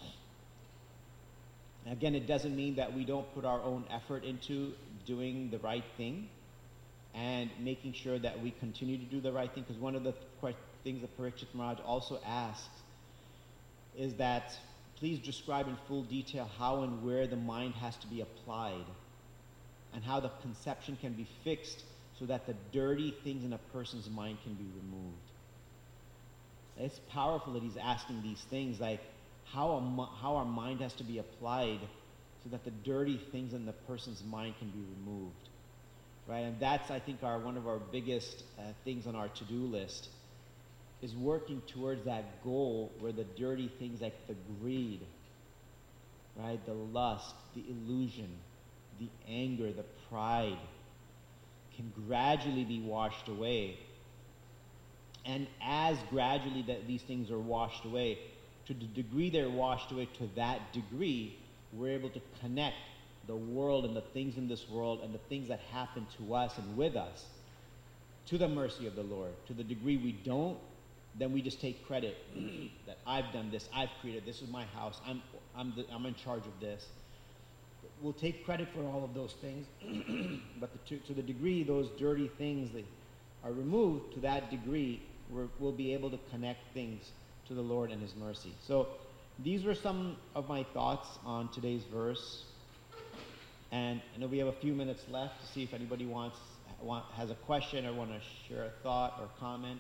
Again, it doesn't mean that we don't put our own effort into doing the right thing and making sure that we continue to do the right thing, because one of the th- things that Parikshit Maharaj also asks is that please describe in full detail how and where the mind has to be applied and how the conception can be fixed so that the dirty things in a person's mind can be removed. It's powerful that he's asking these things, like how, a, how our mind has to be applied so that the dirty things in the person's mind can be removed. Right? And that's, I think, our one of our biggest uh, things on our to-do list, is working towards that goal where the dirty things like the greed, right, the lust, the illusion, the anger, the pride can gradually be washed away. And as gradually that these things are washed away, to the degree they're washed away, to that degree, we're able to connect the world and the things in this world and the things that happen to us and with us to the mercy of the Lord. To the degree we don't, then we just take credit that I've done this, I've created, this is my house, I'm, I'm, the, I'm in charge of this. We'll take credit for all of those things, but the, to, to the degree those dirty things that are removed, to that degree, we're, we'll be able to connect things to the Lord and his mercy. So these were some of my thoughts on today's verse. And I know we have a few minutes left to see if anybody wants, want, has a question or want to share a thought or comment.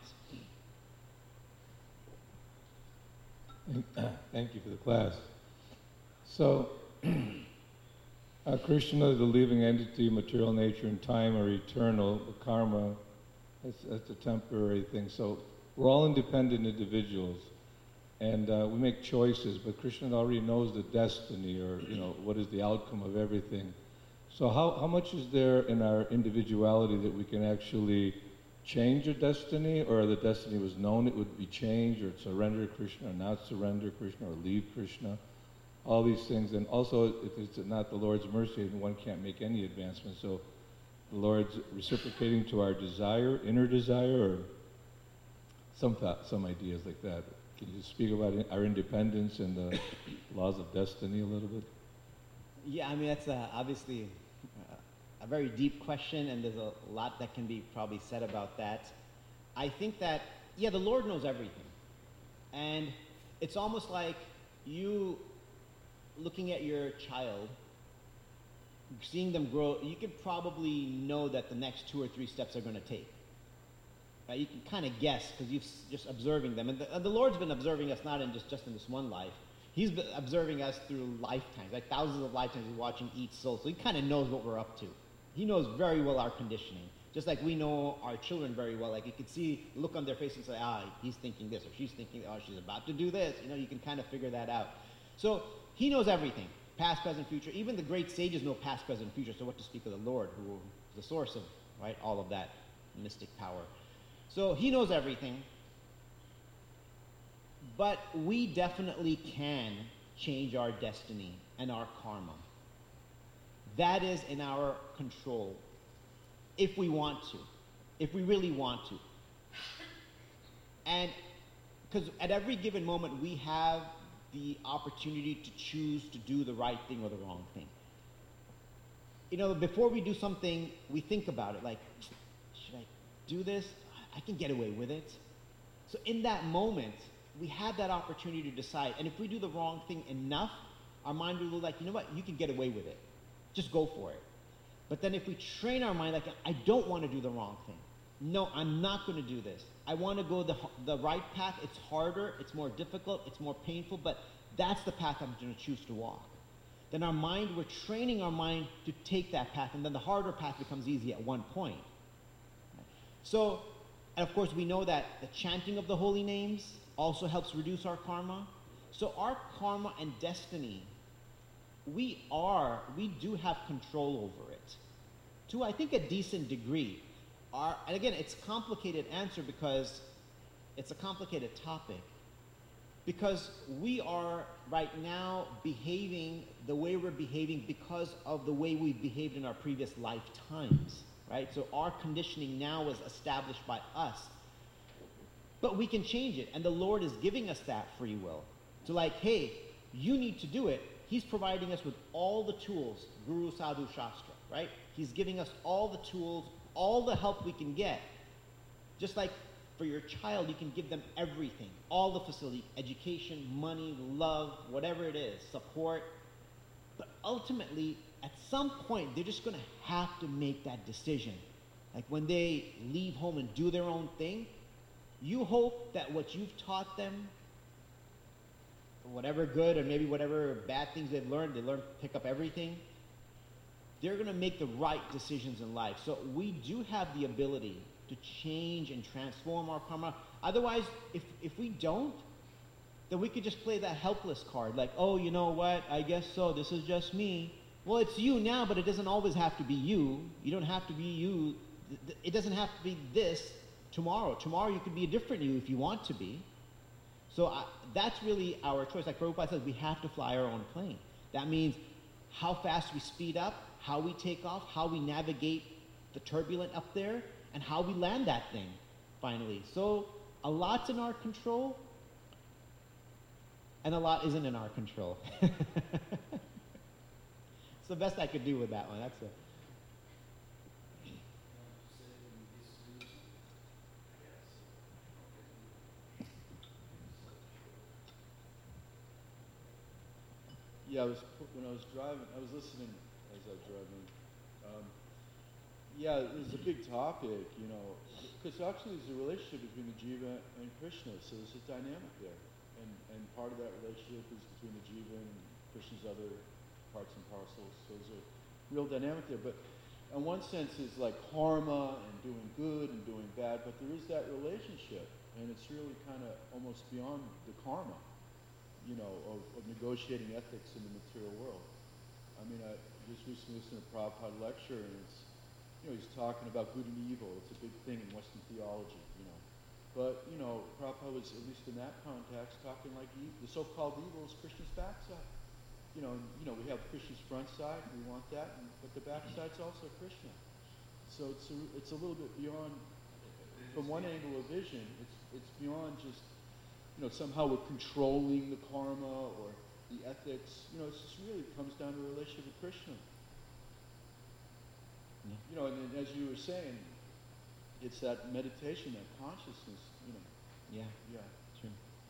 Thank you for the class. So, uh, Krishna, the living entity, material nature and time are eternal. The karma, that's, that's a temporary thing. So we're all independent individuals, and uh, we make choices. But Krishna already knows the destiny, or you know, what is the outcome of everything. So how how much is there in our individuality that we can actually change a destiny, or the destiny was known it would be changed, or surrender Krishna, or not surrender Krishna, or leave Krishna, all these things. And also, if it's not the Lord's mercy, then one can't make any advancement. So the Lord's reciprocating to our desire, inner desire, or some thought, some ideas like that. Can you speak about our independence and the laws of destiny a little bit? Yeah, I mean, that's uh, obviously uh, a very deep question, and there's a lot that can be probably said about that. I think that, yeah, the Lord knows everything. And it's almost like you looking at your child, seeing them grow, you could probably know that the next two or three steps they're going to take. Right? You can kind of guess because you've just observing them. And the, and the Lord's been observing us not in just, just in this one life. He's been observing us through lifetimes, like thousands of lifetimes. He's watching each soul. So he kind of knows what we're up to. He knows very well our conditioning. Just like we know our children very well. Like you could see, look on their face and say, ah, he's thinking this, or she's thinking, oh, she's about to do this. You know, you can kind of figure that out. So he knows everything, past, present, future. Even the great sages know past, present, future. So what to speak of the Lord, who is the source of, right, all of that mystic power. So he knows everything. But we definitely can change our destiny and our karma. That is in our control, if we want to, if we really want to. And because at every given moment, we have the opportunity to choose to do the right thing or the wrong thing. You know, before we do something, we think about it, like, should I do this? I can get away with it. So in that moment, we have that opportunity to decide. And if we do the wrong thing enough, our mind will be like, you know what, you can get away with it. Just go for it. But then if we train our mind like, I don't want to do the wrong thing. No, I'm not going to do this. I want to go the, the right path. It's harder, it's more difficult, it's more painful, but that's the path I'm going to choose to walk. Then our mind, we're training our mind to take that path, and then the harder path becomes easy at one point. So, and of course we know that the chanting of the holy names also helps reduce our karma. So our karma and destiny, we are, we do have control over it. to, I think, a decent degree. Our, and again, it's a complicated answer because it's a complicated topic. Because we are right now behaving the way we're behaving because of the way we've behaved in our previous lifetimes, right? So our conditioning now is established by us. But we can change it, and the Lord is giving us that free will. So like, hey, you need to do it. He's providing us with all the tools, Guru Sadhu Shastra, right? He's giving us all the tools, all the help we can get. Just like for your child, you can give them everything, all the facility, education, money, love, whatever it is, support. But ultimately, at some point, they're just going to have to make that decision. Like when they leave home and do their own thing, you hope that what you've taught them, whatever good or maybe whatever bad things they've learned, they learn to pick up everything, they're going to make the right decisions in life. So we do have the ability to change and transform our karma. Otherwise, if, if we don't, then we could just play that helpless card. Like, oh, you know what? I guess so. This is just me. Well, it's you now, but it doesn't always have to be you. You don't have to be you. It doesn't have to be this tomorrow. Tomorrow you could be a different you if you want to be. So I, that's really our choice. Like Prabhupada says, we have to fly our own plane. That means how fast we speed up, how we take off, how we navigate the turbulent up there, and how we land that thing, finally. So a lot's in our control, and a lot isn't in our control. It's the best I could do with that one. That's it. Yeah, I was when I was driving. I was listening as I was driving. Um, yeah, it was a big topic, you know, because actually there's a relationship between the jiva and Krishna, so there's a dynamic there, and and part of that relationship is between the jiva and Krishna's other parts and parcels. So there's a real dynamic there. But in one sense, it's like karma and doing good and doing bad, but there is that relationship, and it's really kind of almost beyond the karma, you know, of, of negotiating ethics in the material world. I mean, I just recently listened to a Prabhupada lecture, and it's, you know, he's talking about good and evil. It's a big thing in Western theology, you know. But, you know, Prabhupada was, at least in that context, talking like e- the so-called evil is Krishna's backside. You know, and, you know, we have Krishna's front side, we want that, and, but the backside's also Krishna. So it's a, it's a little bit beyond, from one angle of vision, it's, it's beyond just, you know, somehow we're controlling the karma or the ethics. You know, it's just really comes down to a relationship with Krishna. Yeah. You know, and then as you were saying, it's that meditation, that consciousness, you know. Yeah, Yeah. true.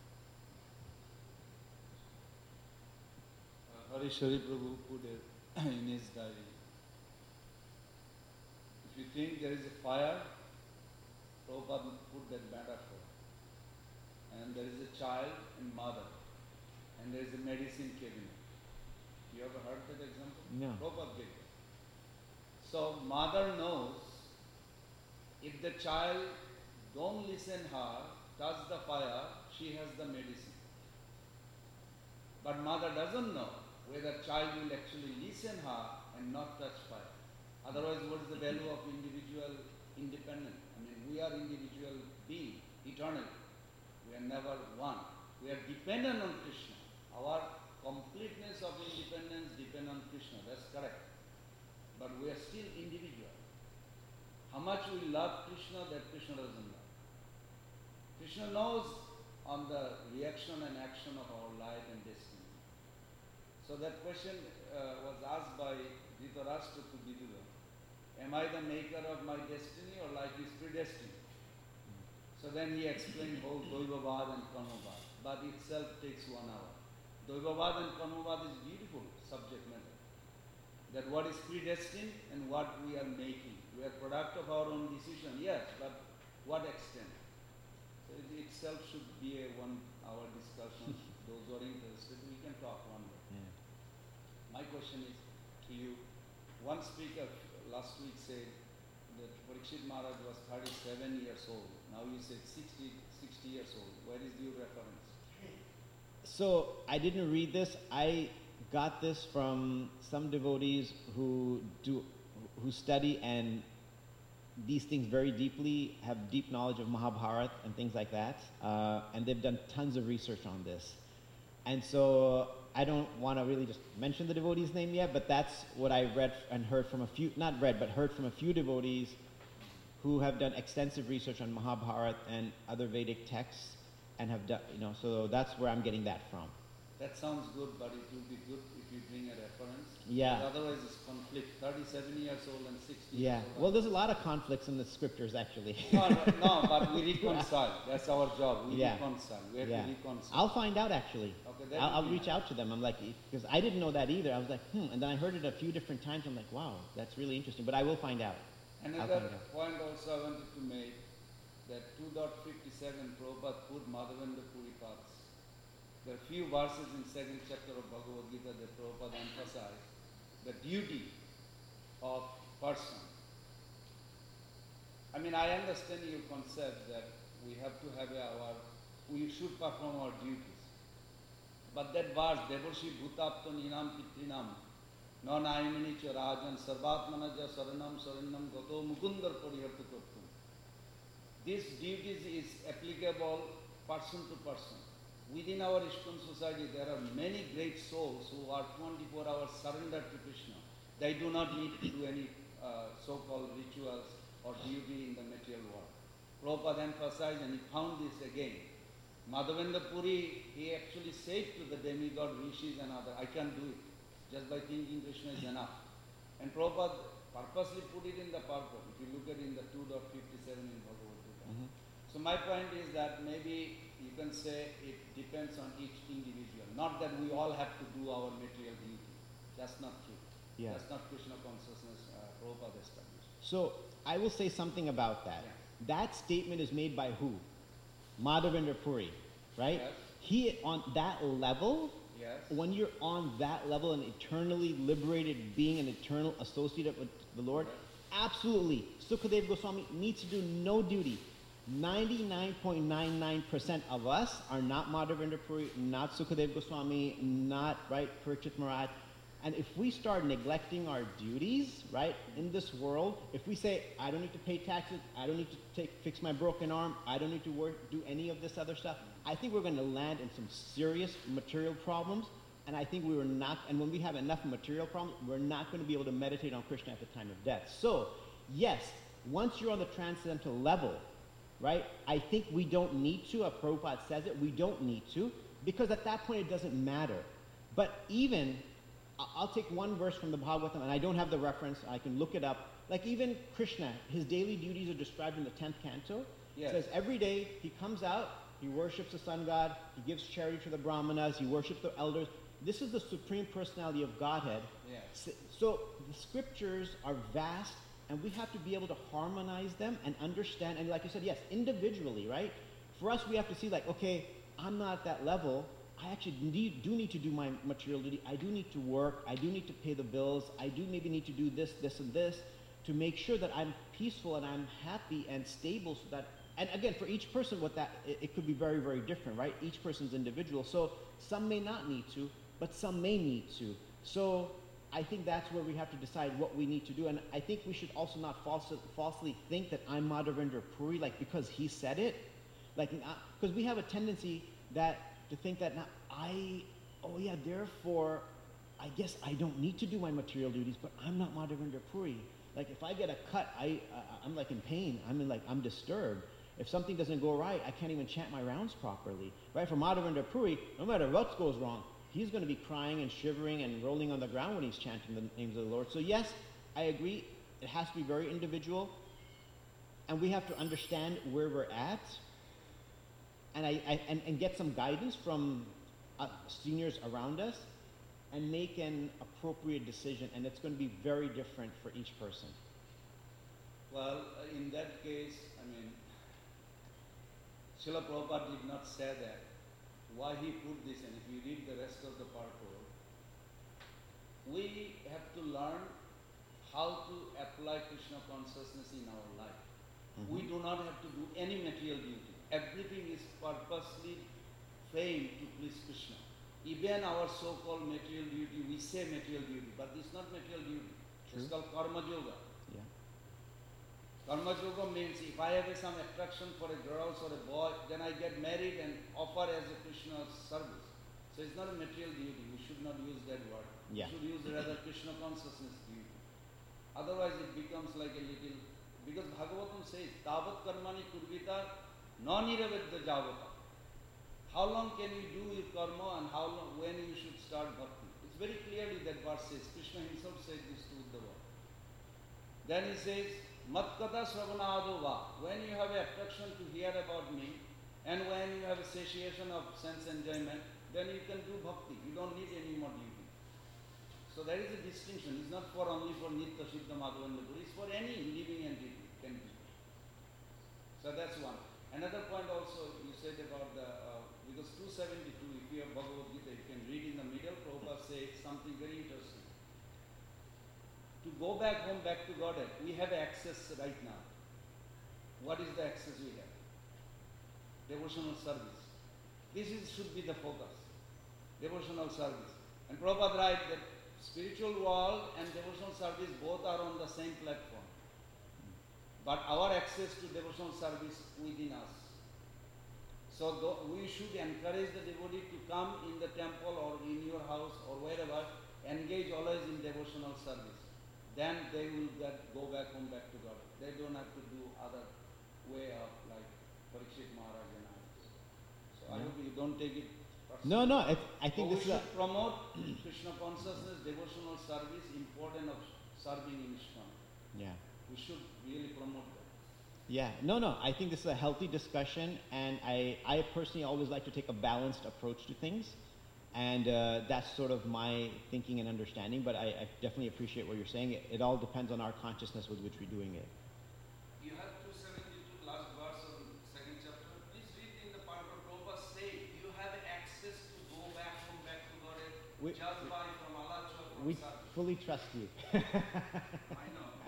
Uh, Harishari Prabhu put it in his diary. If you think there is a fire, Prabhupada put that metaphor. And there is a child and mother. And there is a medicine cabinet. You ever heard that example? No. Prabhupada gave it. So mother knows if the child don't listen her, touch the fire, she has the medicine. But mother doesn't know whether child will actually listen her and not touch fire. Otherwise, what is the value of individual independence? I mean, we are individual being, eternal. We are never one. We are dependent on Krishna. Our completeness of independence depends on Krishna. That's correct. But we are still individual. How much we love Krishna, that Krishna doesn't love. Krishna knows on the reaction and action of our life and destiny. So that question uh, was asked by Dhritarashtra to Vidura. Am I the maker of my destiny or life is predestined? So then he explained whole Doivavad and Karmavad. But itself takes one hour. Doivavad and Karmavad is beautiful subject matter. That what is predestined and what we are making. We are product of our own decision, yes, but what extent? So it itself should be a one hour discussion. Those who are interested, we can talk one day. Yeah. My question is to you. One speaker last week said that Parikshit Maharaj was thirty-seven years old. Now you said sixty, sixty years old. Where is your reference? So I didn't read this. I got this from some devotees who do, who study and these things very deeply, have deep knowledge of Mahabharata and things like that, uh, and they've done tons of research on this. And so I don't want to really just mention the devotee's name yet, but that's what I read and heard from a few, not read, but heard from a few devotees who have done extensive research on Mahabharata and other Vedic texts, and have done, you know, so that's where I'm getting that from. That sounds good, but it will be good if you bring a reference. Yeah. Because otherwise it's conflict. thirty-seven years old and sixty Yeah. years old. Well, there's a lot of conflicts in the scriptures, actually. no, no, no, but we reconcile. That's our job. We Yeah. reconcile. We have Yeah. to reconcile. I'll find out, actually. Okay, that I'll, would I'll be reach nice. out to them. I'm like, because I didn't know that either. I was like, hmm. And then I heard it a few different times. I'm like, wow, that's really interesting. But I will find out. I'll Another find out. point also I wanted to make, that two point fifty-seven Prabhupada put Madhavendra Puri paths. There are few verses in second chapter of Bhagavad Gita that Prabhupada emphasized the duty of person. I mean, I understand your concept that we have to have our, we should perform our duties. But that verse, Devarshi Bhutapto Ninam Pitrinam, Non Ayamini Cha Rajan Sarvatmanaja Saranam Saranam Gato Mukundar Parihartu Kurtum. This duties is applicable person to person. Within our ISKCON society, there are many great souls who are twenty-four hours surrendered to Krishna. They do not need to do any uh, so-called rituals or duty in the material world. Prabhupada emphasized, and he found this again. Madhavendra Puri, he actually said to the demigod, rishis and others, I can do it. Just by thinking Krishna is enough. And Prabhupada purposely put it in the purport. If you look at it in the two point fifty-seven in Bhagavad Gita. Mhm. So my point is that maybe you can say it depends on each individual. Not that we all have to do our material duty. That's not true. Yeah. That's not Krishna consciousness uh, Prabhupada established. So I will say something about that. Yeah. That statement is made by who? Madhavendra Puri, right? Yes. He, on that level, Yes. when you're on that level, an eternally liberated being, an eternal associate with the Lord, absolutely, Sukadeva Goswami needs to do no duty. ninety-nine point nine nine percent of us are not Madhavendra Puri, not Sukadeva Goswami, not, right, Parikshit Maharaj. And if we start neglecting our duties, right, in this world, if we say, I don't need to pay taxes, I don't need to take, fix my broken arm, I don't need to work, do any of this other stuff, I think we're going to land in some serious material problems. And I think we were not, and when we have enough material problems, we're not going to be able to meditate on Krishna at the time of death. So, yes, once you're on the transcendental level, right, I think we don't need to, as Prabhupada says it, we don't need to, because at that point it doesn't matter. But even, I- I'll take one verse from the Bhagavatam, and I don't have the reference, I can look it up. Like even Krishna, his daily duties are described in the tenth canto. Yes. It says every day he comes out, he worships the sun god, he gives charity to the brahmanas, he worships the elders. This is the Supreme Personality of Godhead. Yes. So, so the scriptures are vast, and we have to be able to harmonize them and understand. And like you said, yes, individually, right? For us, we have to see like, okay, I'm not at that level. I actually need, do need to do my material duty. I do need to work. I do need to pay the bills. I do maybe need to do this, this, and this to make sure that I'm peaceful and I'm happy and stable so that, and again, for each person, what that, it, it could be very, very different, right? Each person's individual. So some may not need to, but some may need to. So I think that's where we have to decide what we need to do. And I think we should also not false, falsely think that I'm Madhavendra Puri, like because he said it. Like, because we have a tendency that to think that now I, oh yeah, therefore, I guess I don't need to do my material duties, but I'm not Madhavendra Puri. Like if I get a cut, I, I I'm like in pain. I'm in like I'm disturbed. If something doesn't go right, I can't even chant my rounds properly. Right? For Madhavendra Puri, no matter what goes wrong, he's going to be crying and shivering and rolling on the ground when he's chanting the names of the Lord. So yes, I agree. It has to be very individual, and we have to understand where we're at, and I, I and, and get some guidance from uh, seniors around us, and make an appropriate decision. And it's going to be very different for each person. Well, uh, in that case, I mean, Srila Prabhupada did not say that. Why he put this, and if you read the rest of the purport, we have to learn how to apply Krishna consciousness in our life. Mm-hmm. We do not have to do any material duty. Everything is purposely framed to please Krishna. Even our so-called material duty, we say material duty, but it's not material duty. True. It's called karma yoga. Yeah. Karma yoga means if I have some attraction for a girl or a boy, then I get married and offer as a Krishna's service. So it's not a material duty. We should not use that word. Yeah. We should use rather Krishna consciousness duty. Otherwise it becomes like a little, because Bhagavatam says, Tavat karmani kurvita non-niravedya javata. How long can you do your karma and how long, when you should start bhakti? It's very clearly that verse says, Krishna himself said this to Uddhava. Then he says, Matkata sravanado va. When you have a attraction to hear about me, and when you have a satiation of sense enjoyment, then you can do bhakti. You don't need any more duty. So there is a distinction. It's not for only for Nitya, Siddha, Madhava and Madhuri. It's for any living entity can be. So that's one. Another point also you said about the, uh, because two seventy-two, if you have Bhagavad Gita, you can read in the middle, Prabhupada says something very interesting. To go back home, back to Godhead, we have access right now. What is the access we have? Devotional service. This is, should be the focus. Devotional service. And Prabhupada writes that spiritual world and devotional service both are on the same platform. But our access to devotional service within us. So th- we should encourage the devotee to come in the temple or in your house or wherever, engage always in devotional service. Then they will get, go back home, back to God. They don't have to do other way of like Parikshit Maharaj and others. So I Yeah. hope you don't take it personally. No, no, I, I think But this we is a, should promote Krishna consciousness, devotional service, important of serving in ISKCON. yeah. We should really promote that. Yeah, no, no, I think this is a healthy discussion, and I, I personally always like to take a balanced approach to things, and uh, that's sort of my thinking and understanding, but I, I definitely appreciate what you're saying. It, it all depends on our consciousness with which we're doing it. You have two seventy-two last verse of second chapter. Please read in the part where Prabhupada say you have access to go back home, back to God We- just by from Allah to from We service. fully trust you. I know.